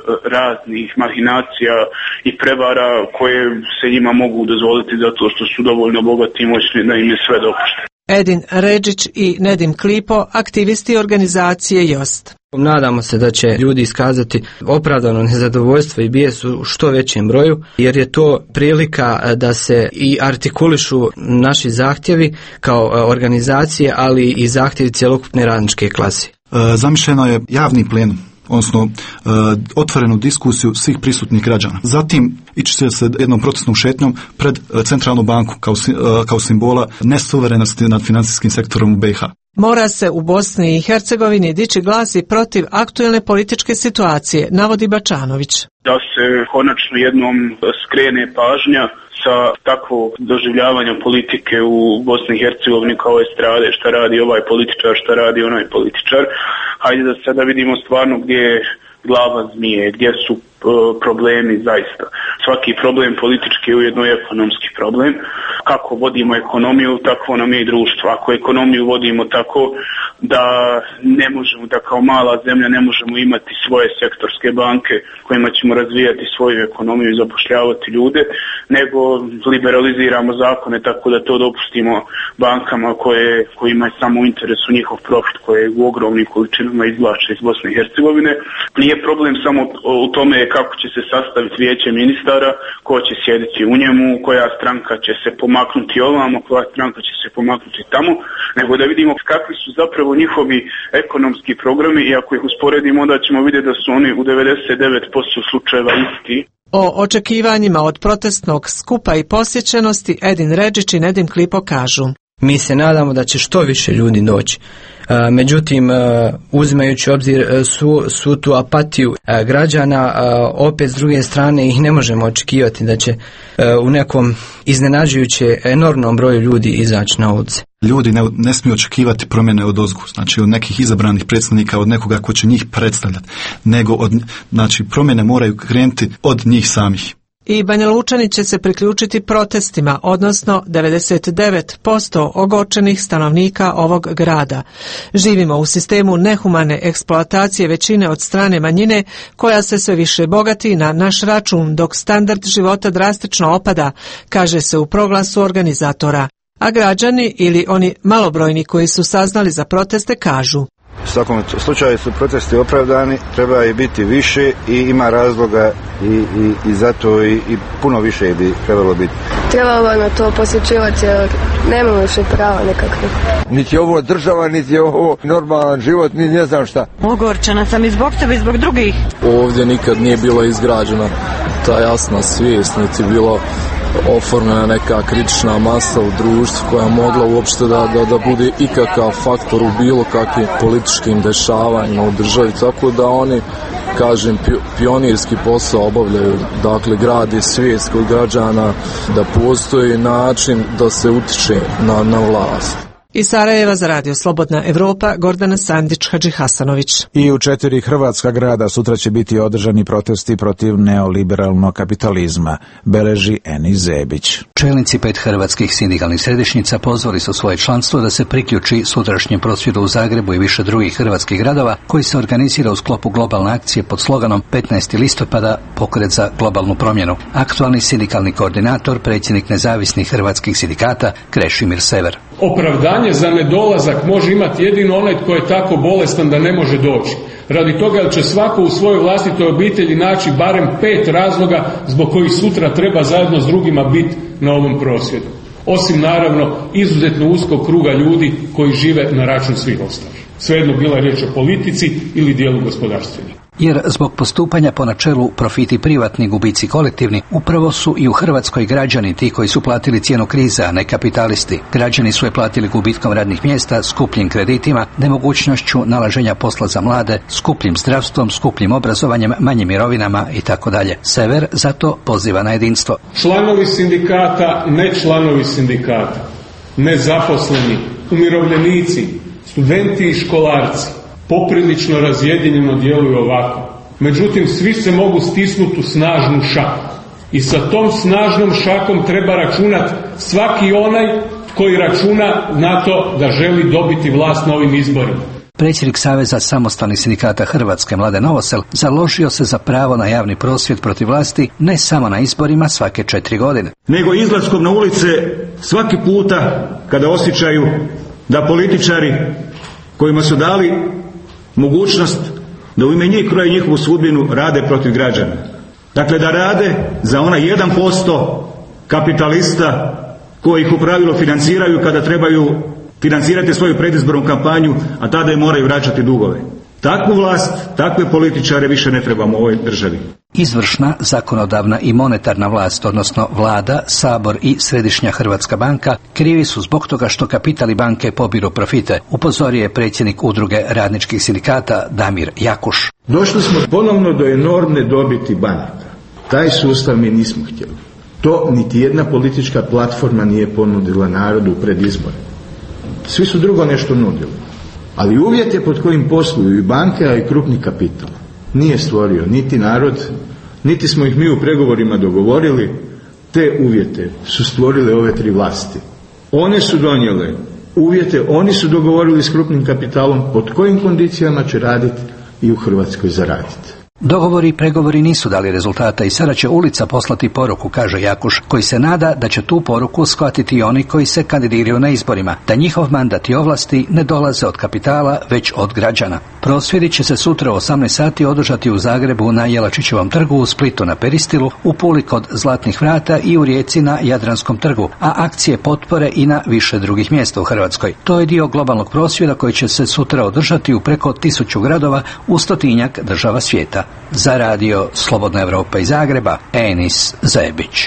[SPEAKER 14] raznih mahinacija i prevara koje se njima mogu dozvoliti zato što su dovoljno bogati i moćni da im je sve dopušteno.
[SPEAKER 9] Edin Redžić i Nedim Klipo, aktivisti organizacije Jost.
[SPEAKER 10] Nadamo se da će ljudi iskazati opravdano nezadovoljstvo i bijes u što većem broju, jer je to prilika da se i artikulišu naši zahtjevi kao organizacije, ali i zahtjevi cjelokupne radničke klase.
[SPEAKER 11] Zamišljeno je javni plenum, odnosno uh, otvorenu diskusiju svih prisutnih građana. Zatim ići će se jednom protestnom šetnjom pred uh, centralnu banku kao, uh, kao simbola nesuverenosti nad financijskim sektorom u B iH.
[SPEAKER 9] Mora se u Bosni i Hercegovini dići glas i protiv aktuelne političke situacije, navodi Bačanović.
[SPEAKER 14] Da se konačno jednom skrene pažnja sa takvog doživljavanja politike u Bosni i Hercegovini kao estrade, šta radi ovaj političar, šta radi onaj političar. Hajde da sada vidimo stvarno gdje je glava zmije, gdje su uh, problemi zaista. Svaki problem politički je ujedno i ekonomski problem. Kako vodimo ekonomiju, tako nam je i društvo. Ako ekonomiju vodimo tako da ne možemo, da kao mala zemlja ne možemo imati svoje sektorske banke kojima ćemo razvijati svoju ekonomiju i zapošljavati ljude, nego liberaliziramo zakone tako da to dopustimo bankama koje, kojima je samo u interesu njihov profit koje u ogromnim količinama izvlače iz Bosne i Hercegovine. Nije problem samo u tome kako će se sastaviti vijeće ministara, ko će sjediti u njemu, koja stranka će se pomaknuti ovamo, koja stranka će se pomaknuti tamo, nego da vidimo kakvi su zapravo njihovi ekonomski programi i ako ih usporedimo onda ćemo vidjeti da su oni u devedeset devet posto slučajeva isti.
[SPEAKER 9] O očekivanjima od protestnog skupa i posjećenosti Edin Redžić i Nedim Klipo kažu:
[SPEAKER 10] Mi se nadamo da će što više ljudi doći. Međutim, uzimajući obzir svu, svu tu apatiju građana, opet s druge strane ih ne možemo očekivati da će u nekom iznenađujuće enormnom broju ljudi izaći na ulice.
[SPEAKER 11] Ljudi ne, ne smiju očekivati promjene od ozgu, znači od nekih izabranih predstavnika, od nekoga ko će njih predstavljati, nego od, znači promjene moraju krenuti od njih samih.
[SPEAKER 9] I Banja Lučani će se priključiti protestima, odnosno devedeset devet posto ogorčenih stanovnika ovog grada. Živimo u sistemu nehumane eksploatacije većine od strane manjine, koja se sve više bogati na naš račun, dok standard života drastično opada, kaže se u proglasu organizatora. A građani ili oni malobrojni koji su saznali za proteste kažu:
[SPEAKER 3] U svakom slučaju su protesti opravdani, treba i biti više i ima razloga i, i, i zato i, i puno više bi trebalo biti.
[SPEAKER 8] Trebalo na to posjećivati jer nemamo više prava nekakve.
[SPEAKER 12] Niti je ovo država, niti je ovo normalan život, ni ne znam šta.
[SPEAKER 8] Ogorčena sam i zbog sebe i zbog drugih.
[SPEAKER 15] Ovdje nikad nije bila izgrađena ta jasna svijest, niti bilo oformljena neka kritična masa u društvu koja mogla uopšte da, da, da bude ikakav faktor u bilo kakvim političkim dešavanjima u državi, tako da oni, kažem, pionirski posao obavljaju, dakle gradi svijest kod građana da postoji način da se utiče na, na vlast.
[SPEAKER 9] Iz Sarajeva za Radio Slobodna Evropa, Gordana Sandić, Hadži Hasanović.
[SPEAKER 1] I u četiri hrvatska grada sutra će biti održani protesti protiv neoliberalnog kapitalizma, beleži Eni Zebić.
[SPEAKER 17] Čelnici pet hrvatskih sindikalnih središnjica pozvali su svoje članstvo da se priključi sutrašnjem prosvjedu u Zagrebu i više drugih hrvatskih gradova, koji se organizira u sklopu globalne akcije pod sloganom petnaesti listopada pokret za globalnu promjenu. Aktualni sindikalni koordinator, predsjednik nezavisnih hrvatskih sindikata Krešimir Sever.
[SPEAKER 16] Opravdanje za nedolazak može imati jedino onaj tko je tako bolestan da ne može doći. Radi toga jer će svako u svojoj vlastitoj obitelji naći barem pet razloga zbog kojih sutra treba zajedno s drugima biti na ovom prosvjedu. Osim naravno izuzetno uskog kruga ljudi koji žive na račun svih ostalih. Svejedno bila riječ o politici ili dijelu gospodarstvenika.
[SPEAKER 17] Jer zbog postupanja po načelu profiti privatni, gubici kolektivni, upravo su i u Hrvatskoj građani ti koji su platili cijenu krize, a ne kapitalisti. Građani su je platili gubitkom radnih mjesta, skupljim kreditima, nemogućnošću nalaženja posla za mlade, skupljim zdravstvom, skupljim obrazovanjem, manjim mirovinama i tako dalje. Sever zato poziva na jedinstvo.
[SPEAKER 16] Članovi sindikata, ne članovi sindikata, nezaposleni, umirovljenici, studenti i školarci poprilično razjedinjeno djeluju ovako. Međutim, svi se mogu stisnuti u snažnu šaku. I sa tom snažnom šakom treba računati svaki onaj koji računa na to da želi dobiti vlast na ovim izborima.
[SPEAKER 17] Predsjednik Saveza samostalnih sindikata Hrvatske Mladen Novosel založio se za pravo na javni prosvjed protiv vlasti ne samo na izborima svake četiri godine,
[SPEAKER 22] nego izlaskom na ulice svaki puta kada osjećaju da političari kojima su dali mogućnost da u ime njih kroje njihovu sudbinu rade protiv građana. Dakle, da rade za onaj jedan posto kapitalista koji ih u pravilu financiraju kada trebaju financirati svoju predizbornu kampanju, a tada im moraju vraćati dugove. Takvu vlast, takve političare više ne trebamo u ovoj državi.
[SPEAKER 17] Izvršna, zakonodavna i monetarna vlast, odnosno vlada, Sabor i Središnja Hrvatska banka, krivi su zbog toga što kapital i banke pobiru profite, upozorio je predsjednik udruge radničkih sindikata Damir Jakuš.
[SPEAKER 24] Došli smo ponovno do enormne dobiti banaka. Taj sustav mi nismo htjeli. To niti jedna politička platforma nije ponudila narodu pred izbore. Svi su drugo nešto nudili. Ali uvjete pod kojim posluju i banke, a i krupni kapital nije stvorio niti narod, niti smo ih mi u pregovorima dogovorili. Te uvjete su stvorile ove tri vlasti. One su donijele uvjete, oni su dogovorili s krupnim kapitalom pod kojim kondicijama će raditi i u Hrvatskoj zaraditi.
[SPEAKER 17] Dogovori i pregovori nisu dali rezultata i sada će ulica poslati poruku, kaže Jakuš, koji se nada da će tu poruku shvatiti i oni koji se kandidiraju na izborima, da njihov mandat i ovlasti ne dolaze od kapitala, već od građana. Prosvjedi će se sutra u osamnaest sati održati u Zagrebu na Jelačićevom trgu, u Splitu na Peristilu, u Puli kod Zlatnih vrata i u Rijeci na Jadranskom trgu, a akcije potpore i na više drugih mjesta u Hrvatskoj. To je dio globalnog prosvjeda koji će se sutra održati u preko tisuću gradova u stotinjak država svijeta. Za radio Slobodna Evropa iz Zagreba, Enis Zebić.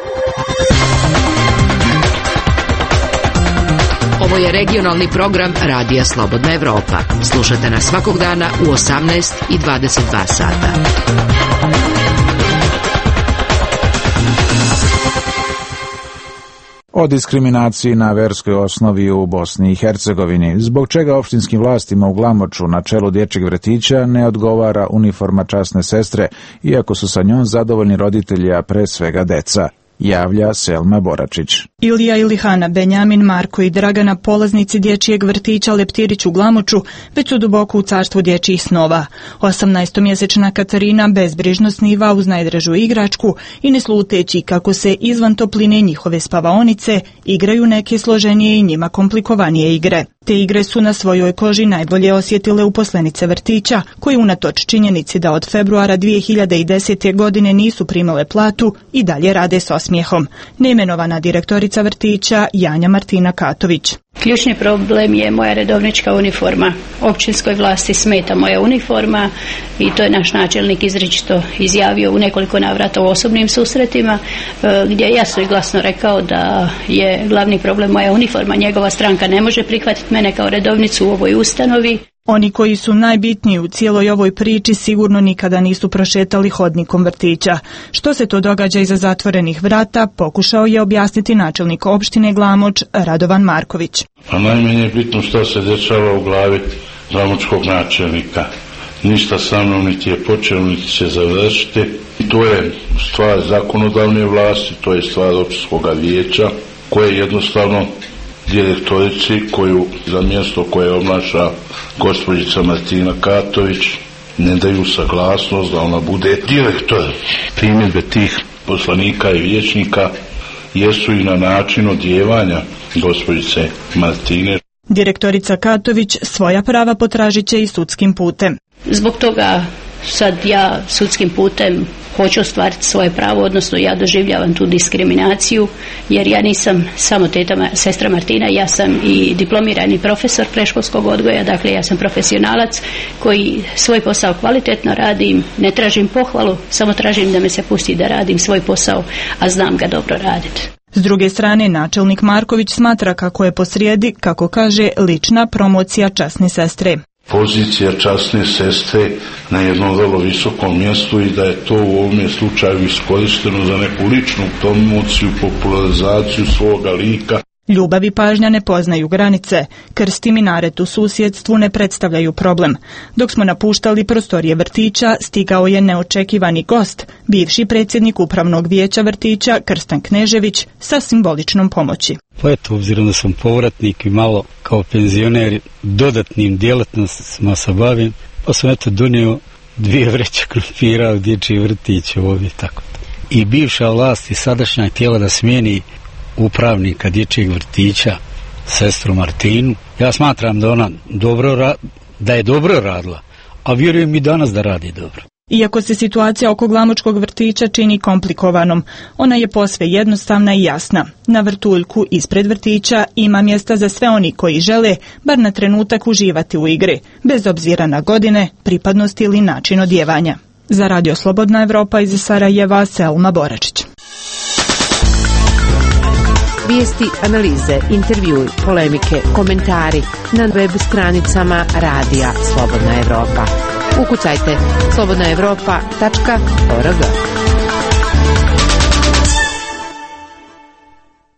[SPEAKER 2] Ovo je regionalni program Radija Slobodna Evropa. Slušajte nas svakog dana u osamnaest i dvadeset dva sata.
[SPEAKER 1] O diskriminaciji na verskoj osnovi u Bosni i Hercegovini, zbog čega opštinskim vlastima u Glamoču na čelu dječjeg vrtića ne odgovara uniforma časne sestre, iako su sa njom zadovoljni roditelji, a pre svega deca, javlja Selma Boračić.
[SPEAKER 18] Ilija, Ilihana, Benjamin, Marko i Dragana, polaznici dječjeg vrtića Leptirić u Glamoču, već su duboko u carstvu dječjih snova. osamnaestomjesečna Katarina bezbrižno sniva uz najdražu igračku i ne sluteći kako se izvan topline njihove spavaonice igraju neke složenije i njima komplikovanije igre. Te igre su na svojoj koži najbolje osjetile uposlenice vrtića, koji unatoč činjenici da od februara dvije hiljade desete. godine nisu primale platu i dalje rade s osmijehom. Neimenovana direktorica vrtića Janja Martina Katović.
[SPEAKER 19] Ključni problem je moja redovnička uniforma. Općinskoj vlasti smeta moja uniforma i to je naš načelnik izričito izjavio u nekoliko navrata u osobnim susretima, gdje je jasno i glasno rekao da je glavni problem moja uniforma. Njegova stranka ne može prihvatiti mene kao redovnicu u ovoj ustanovi.
[SPEAKER 18] Oni koji su najbitniji u cijeloj ovoj priči sigurno nikada nisu prošetali hodnikom vrtića. Što se to događa iza zatvorenih vrata, pokušao je objasniti načelnik opštine Glamoč Radovan Marković.
[SPEAKER 20] A najmanje je bitno što se dešava u glavi glamočkog načelnika. Ništa sa mnom niti je počelo, niti će završiti. To je stvar zakonodavne vlasti, to je stvar općinskog vijeća, koje jednostavno direktorici koju za mjesto koje obnaša gospođica Martina Katović ne daju saglasnost da ona bude direktor. Primjedbe tih poslanika i vijećnika jesu i na način odjevanja gospođice Martine.
[SPEAKER 18] Direktorica Katović svoja prava potražit će i sudskim putem.
[SPEAKER 19] Zbog toga sad ja sudskim putem hoću ostvariti svoje pravo, odnosno ja doživljavam tu diskriminaciju, jer ja nisam samo teta, sestra Martina, ja sam i diplomirani profesor predškolskog odgoja, dakle ja sam profesionalac koji svoj posao kvalitetno radim, ne tražim pohvalu, samo tražim da me se pusti da radim svoj posao, a znam ga dobro raditi.
[SPEAKER 18] S druge strane, načelnik Marković smatra kako je posrijedi, kako kaže, lična promocija časne sestre.
[SPEAKER 20] Pozicija časne sestre na jednom vrlo visokom mjestu i da je to u ovom slučaju iskorišteno za neku ličnu promociju, popularizaciju svoga lika.
[SPEAKER 18] Ljubav i pažnja ne poznaju granice. Krst i minaret u susjedstvu ne predstavljaju problem. Dok smo napuštali prostorije vrtića, stigao je neočekivani gost, bivši predsjednik upravnog vijeća vrtića Krstan Knežević sa simboličnom pomoći.
[SPEAKER 23] Pa eto, obzirom da sam povratnik i malo kao penzioner dodatnim djelatnostima se bavim, pa sam eto donio dvije vreće krumpira u dječji vrtić ovdje, tako. I bivša vlast i sadašnja htjela da smijeni upravnika dječjeg vrtića, sestru Martinu. Ja smatram da ona dobro, da je dobro radila, a vjerujem i danas da radi dobro.
[SPEAKER 18] Iako se situacija oko glamočkog vrtića čini komplikovanom, ona je posve jednostavna i jasna. Na vrtuljku ispred vrtića ima mjesta za sve oni koji žele, bar na trenutak, uživati u igri, bez obzira na godine, pripadnost ili način odjevanja. Za Radio Slobodna Evropa iz Sarajeva, Selma Boračić.
[SPEAKER 2] Vijesti, analize, intervjui, polemike, komentari na web stranicama Radija Slobodna Evropa. Ukucajte slobodna evropa tačka org.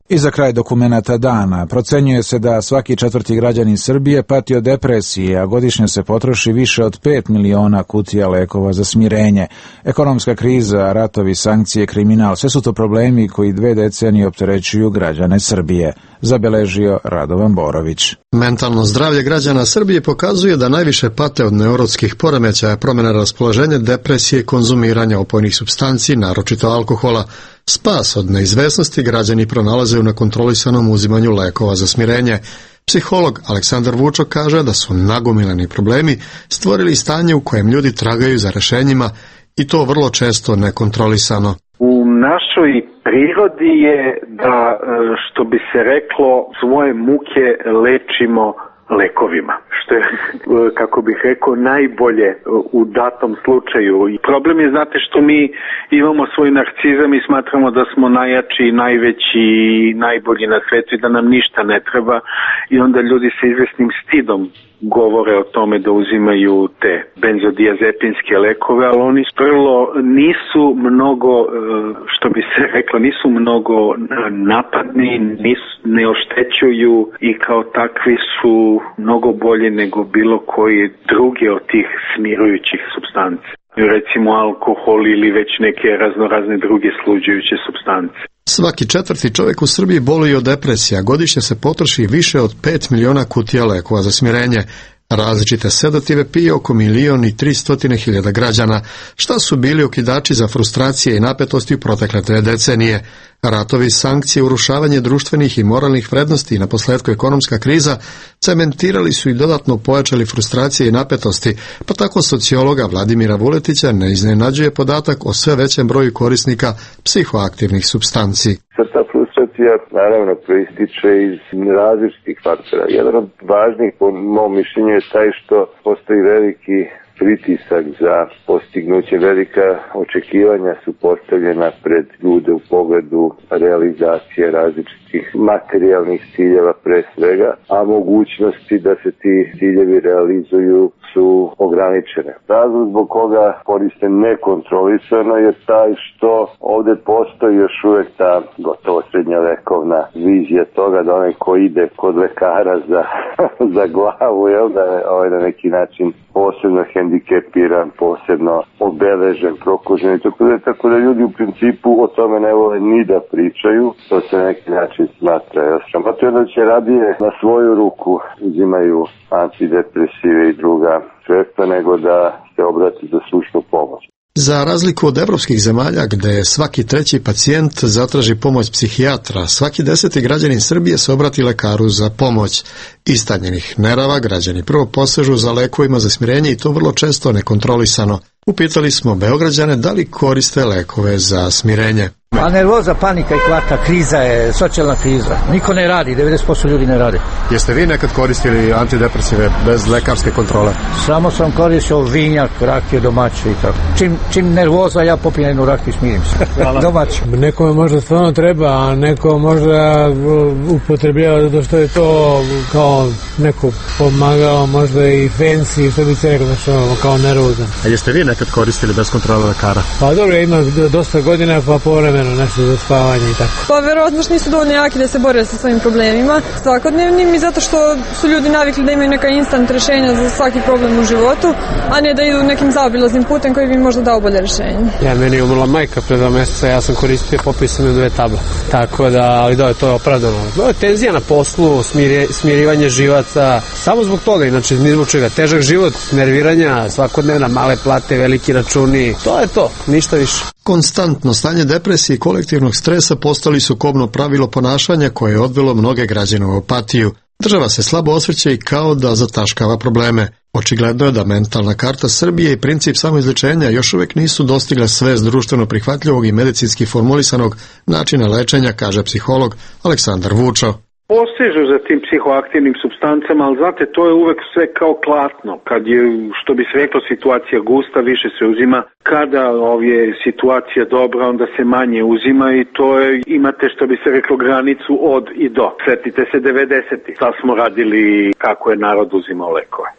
[SPEAKER 1] I za kraj dokumenata dana, procenjuje se da svaki četvrti građanin Srbije pati od depresije, a godišnje se potroši više od pet miliona kutija lekova za smirenje. Ekonomska kriza, ratovi, sankcije, kriminal, sve su to problemi koji dve decenije opterećuju građane Srbije, zabeležio Radovan Borović.
[SPEAKER 5] Mentalno zdravlje građana Srbije pokazuje da najviše pate od neurotskih poremećaja, promjena raspoloženja, depresije, konzumiranja opojnih supstanci, naročito alkohola. Spas od neizvesnosti građani pronalaze u nekontrolisanom uzimanju lekova za smirenje. Psiholog Aleksandar Vučo kaže da su nagomilani problemi stvorili stanje u kojem ljudi tragaju za rešenjima i to vrlo često nekontrolisano.
[SPEAKER 6] U našoj prirodi je da, što bi se reklo, svoje muke lečimo lekovima, što je, kako bih rekao, najbolje u datom slučaju. I problem je, znate, što mi imamo svoj narcizam i smatramo da smo najjači, najveći, najbolji na svetu i da nam ništa ne treba, i onda ljudi sa izvesnim stidom govore o tome da uzimaju te benzodiazepinske lekove, ali oni prvo nisu mnogo, što bi se reklo, nisu mnogo napadni, nisu, ne oštećuju i kao takvi su mnogo bolji nego bilo koji drugi od tih smirujućih supstanci. Recimo alkohol ili već neke raznorazne druge sluđujuće supstance.
[SPEAKER 5] Svaki četvrti čovjek u Srbiji boluje od depresija. Godišnje se potroši više od pet miliona kutija lekova za smirenje. Različite sedative pije oko milion i tristotine hiljada građana. Šta su bili okidači za frustracije i napetosti u protekle dve decenije? Ratovi, sankcije, urušavanje društvenih i moralnih vrednosti i naposletku ekonomska kriza cementirali su i dodatno pojačali frustracije i napetosti, pa tako sociologa Vladimira Vuletića ne iznenađuje podatak o sve većem broju korisnika psihoaktivnih supstanci.
[SPEAKER 7] Ta frustracija naravno proističe iz različitih faktora. Jedan od važnih, po mom mišljenju, je taj što postoji veliki pritisak za postignuće, velika očekivanja su postavljena pred ljude u pogledu realizacije različitih materijalnih ciljeva pre svega, a mogućnosti da se ti ciljevi realizuju su ograničene. Razlog zbog koga koriste nekontrolisano je taj što ovde postoji još uvek ta gotovo srednjovekovna vizija toga da onaj ko ide kod lekara za, za glavu, jel, da je ovaj na neki način posebno hendikepiran, posebno obeležen, prokužen i tako da, tako da ljudi u principu o tome ne vole ni da pričaju, to se na neki način smatra. Ja sramotno da će radije na svoju ruku uzimaju antidepresive i druga sredstva nego da se obrati za stručnu pomoć.
[SPEAKER 5] Za razliku od evropskih zemalja gde svaki treći pacijent zatraži pomoć psihijatra, svaki deseti građanin Srbije se obrati lekaru za pomoć. Istanjenih nerava građani prvo posežu za lekovima za smirenje i to vrlo često nekontrolisano. Upitali smo Beograđane da li koriste lekove za smirenje.
[SPEAKER 13] A nervoza, panika i kvaka, kriza je, socijalna kriza. Niko ne radi, devedeset posto ljudi ne radi.
[SPEAKER 21] Jeste vi nekad koristili antidepresive bez lekarske kontrole?
[SPEAKER 13] Samo sam koristio vinjak, rakije domaće i tako. Čim, čim nervoza, ja popijem jednu rakiju i smirim se. Domaće.
[SPEAKER 25] Nekome možda stvarno treba, a neko možda upotrebljava zato što je to kao neko pomagao, možda i fancy, što bi se rekao, znači kao nervozan.
[SPEAKER 21] A jeste vi nekad koristili bez kontrole lekara?
[SPEAKER 25] Pa dobro, ja imam dosta godina, pa povremeno nešto za spavanje i tako.
[SPEAKER 26] Pa verovatno što nisu dovoljno jaki da se bore sa svojim problemima svakodnevnim i zato što su ljudi navikli da imaju neka instant rešenja za svaki problem u životu, a ne da idu nekim zaobilaznim putem koji bi možda dao bolje rešenje.
[SPEAKER 25] Ja, meni je umrla majka pre dva meseca, ja sam koristio, popio sam dve table. Tako da, ali da, to je opravdano. No, tenzija na poslu, smiri, smirivanje živaca, samo zbog toga, inače ni zbog čega. Težak život, nerviranja, svakodnevna, male plate, veliki računi, to je to, ništa više.
[SPEAKER 5] Konstantno stanje depresije i kolektivnog stresa postali su kobno pravilo ponašanja koje je odvelo mnoge građane u apatiju. Država se slabo osvrće i kao da zataškava probleme. Očigledno je da mentalna karta Srbije i princip samoizlečenja još uvijek nisu dostigle svest društveno prihvatljivog i medicinski formulisanog načina lečenja, kaže psiholog Aleksandar Vučo.
[SPEAKER 6] Posežu za tim psihoaktivnim supstancama, ali znate, to je uvek sve kao klatno. Kad je, što bi se reklo, situacija gusta, više se uzima. Kada je situacija dobra, onda se manje uzima i to je, imate, što bi se reklo, granicu od i do. Sjetite se devedesetih. Sad smo radili kako je narod uzimao lekove.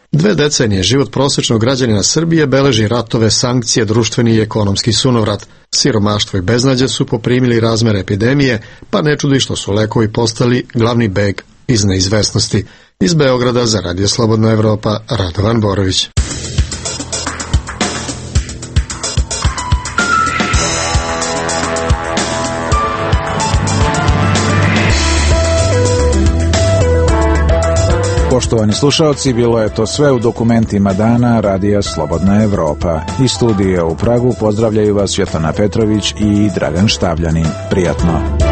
[SPEAKER 5] Dve decenije život prosječnog građanina Srbije beleži ratove, sankcije, društveni i ekonomski sunovrat. Siromaštvo i beznađe su poprimili razmere epidemije, pa ne čudi što su lekovi postali glavni beg iz neizvesnosti. Iz Beograda za Radio Slobodna Evropa, Radovan Borović.
[SPEAKER 1] Poštovani slušalci, bilo je to sve u dokumentima dana Radija Slobodna Evropa. Iz studija u Pragu pozdravljaju vas Svetlana Petrović i Dragan Štavljanin. Prijatno.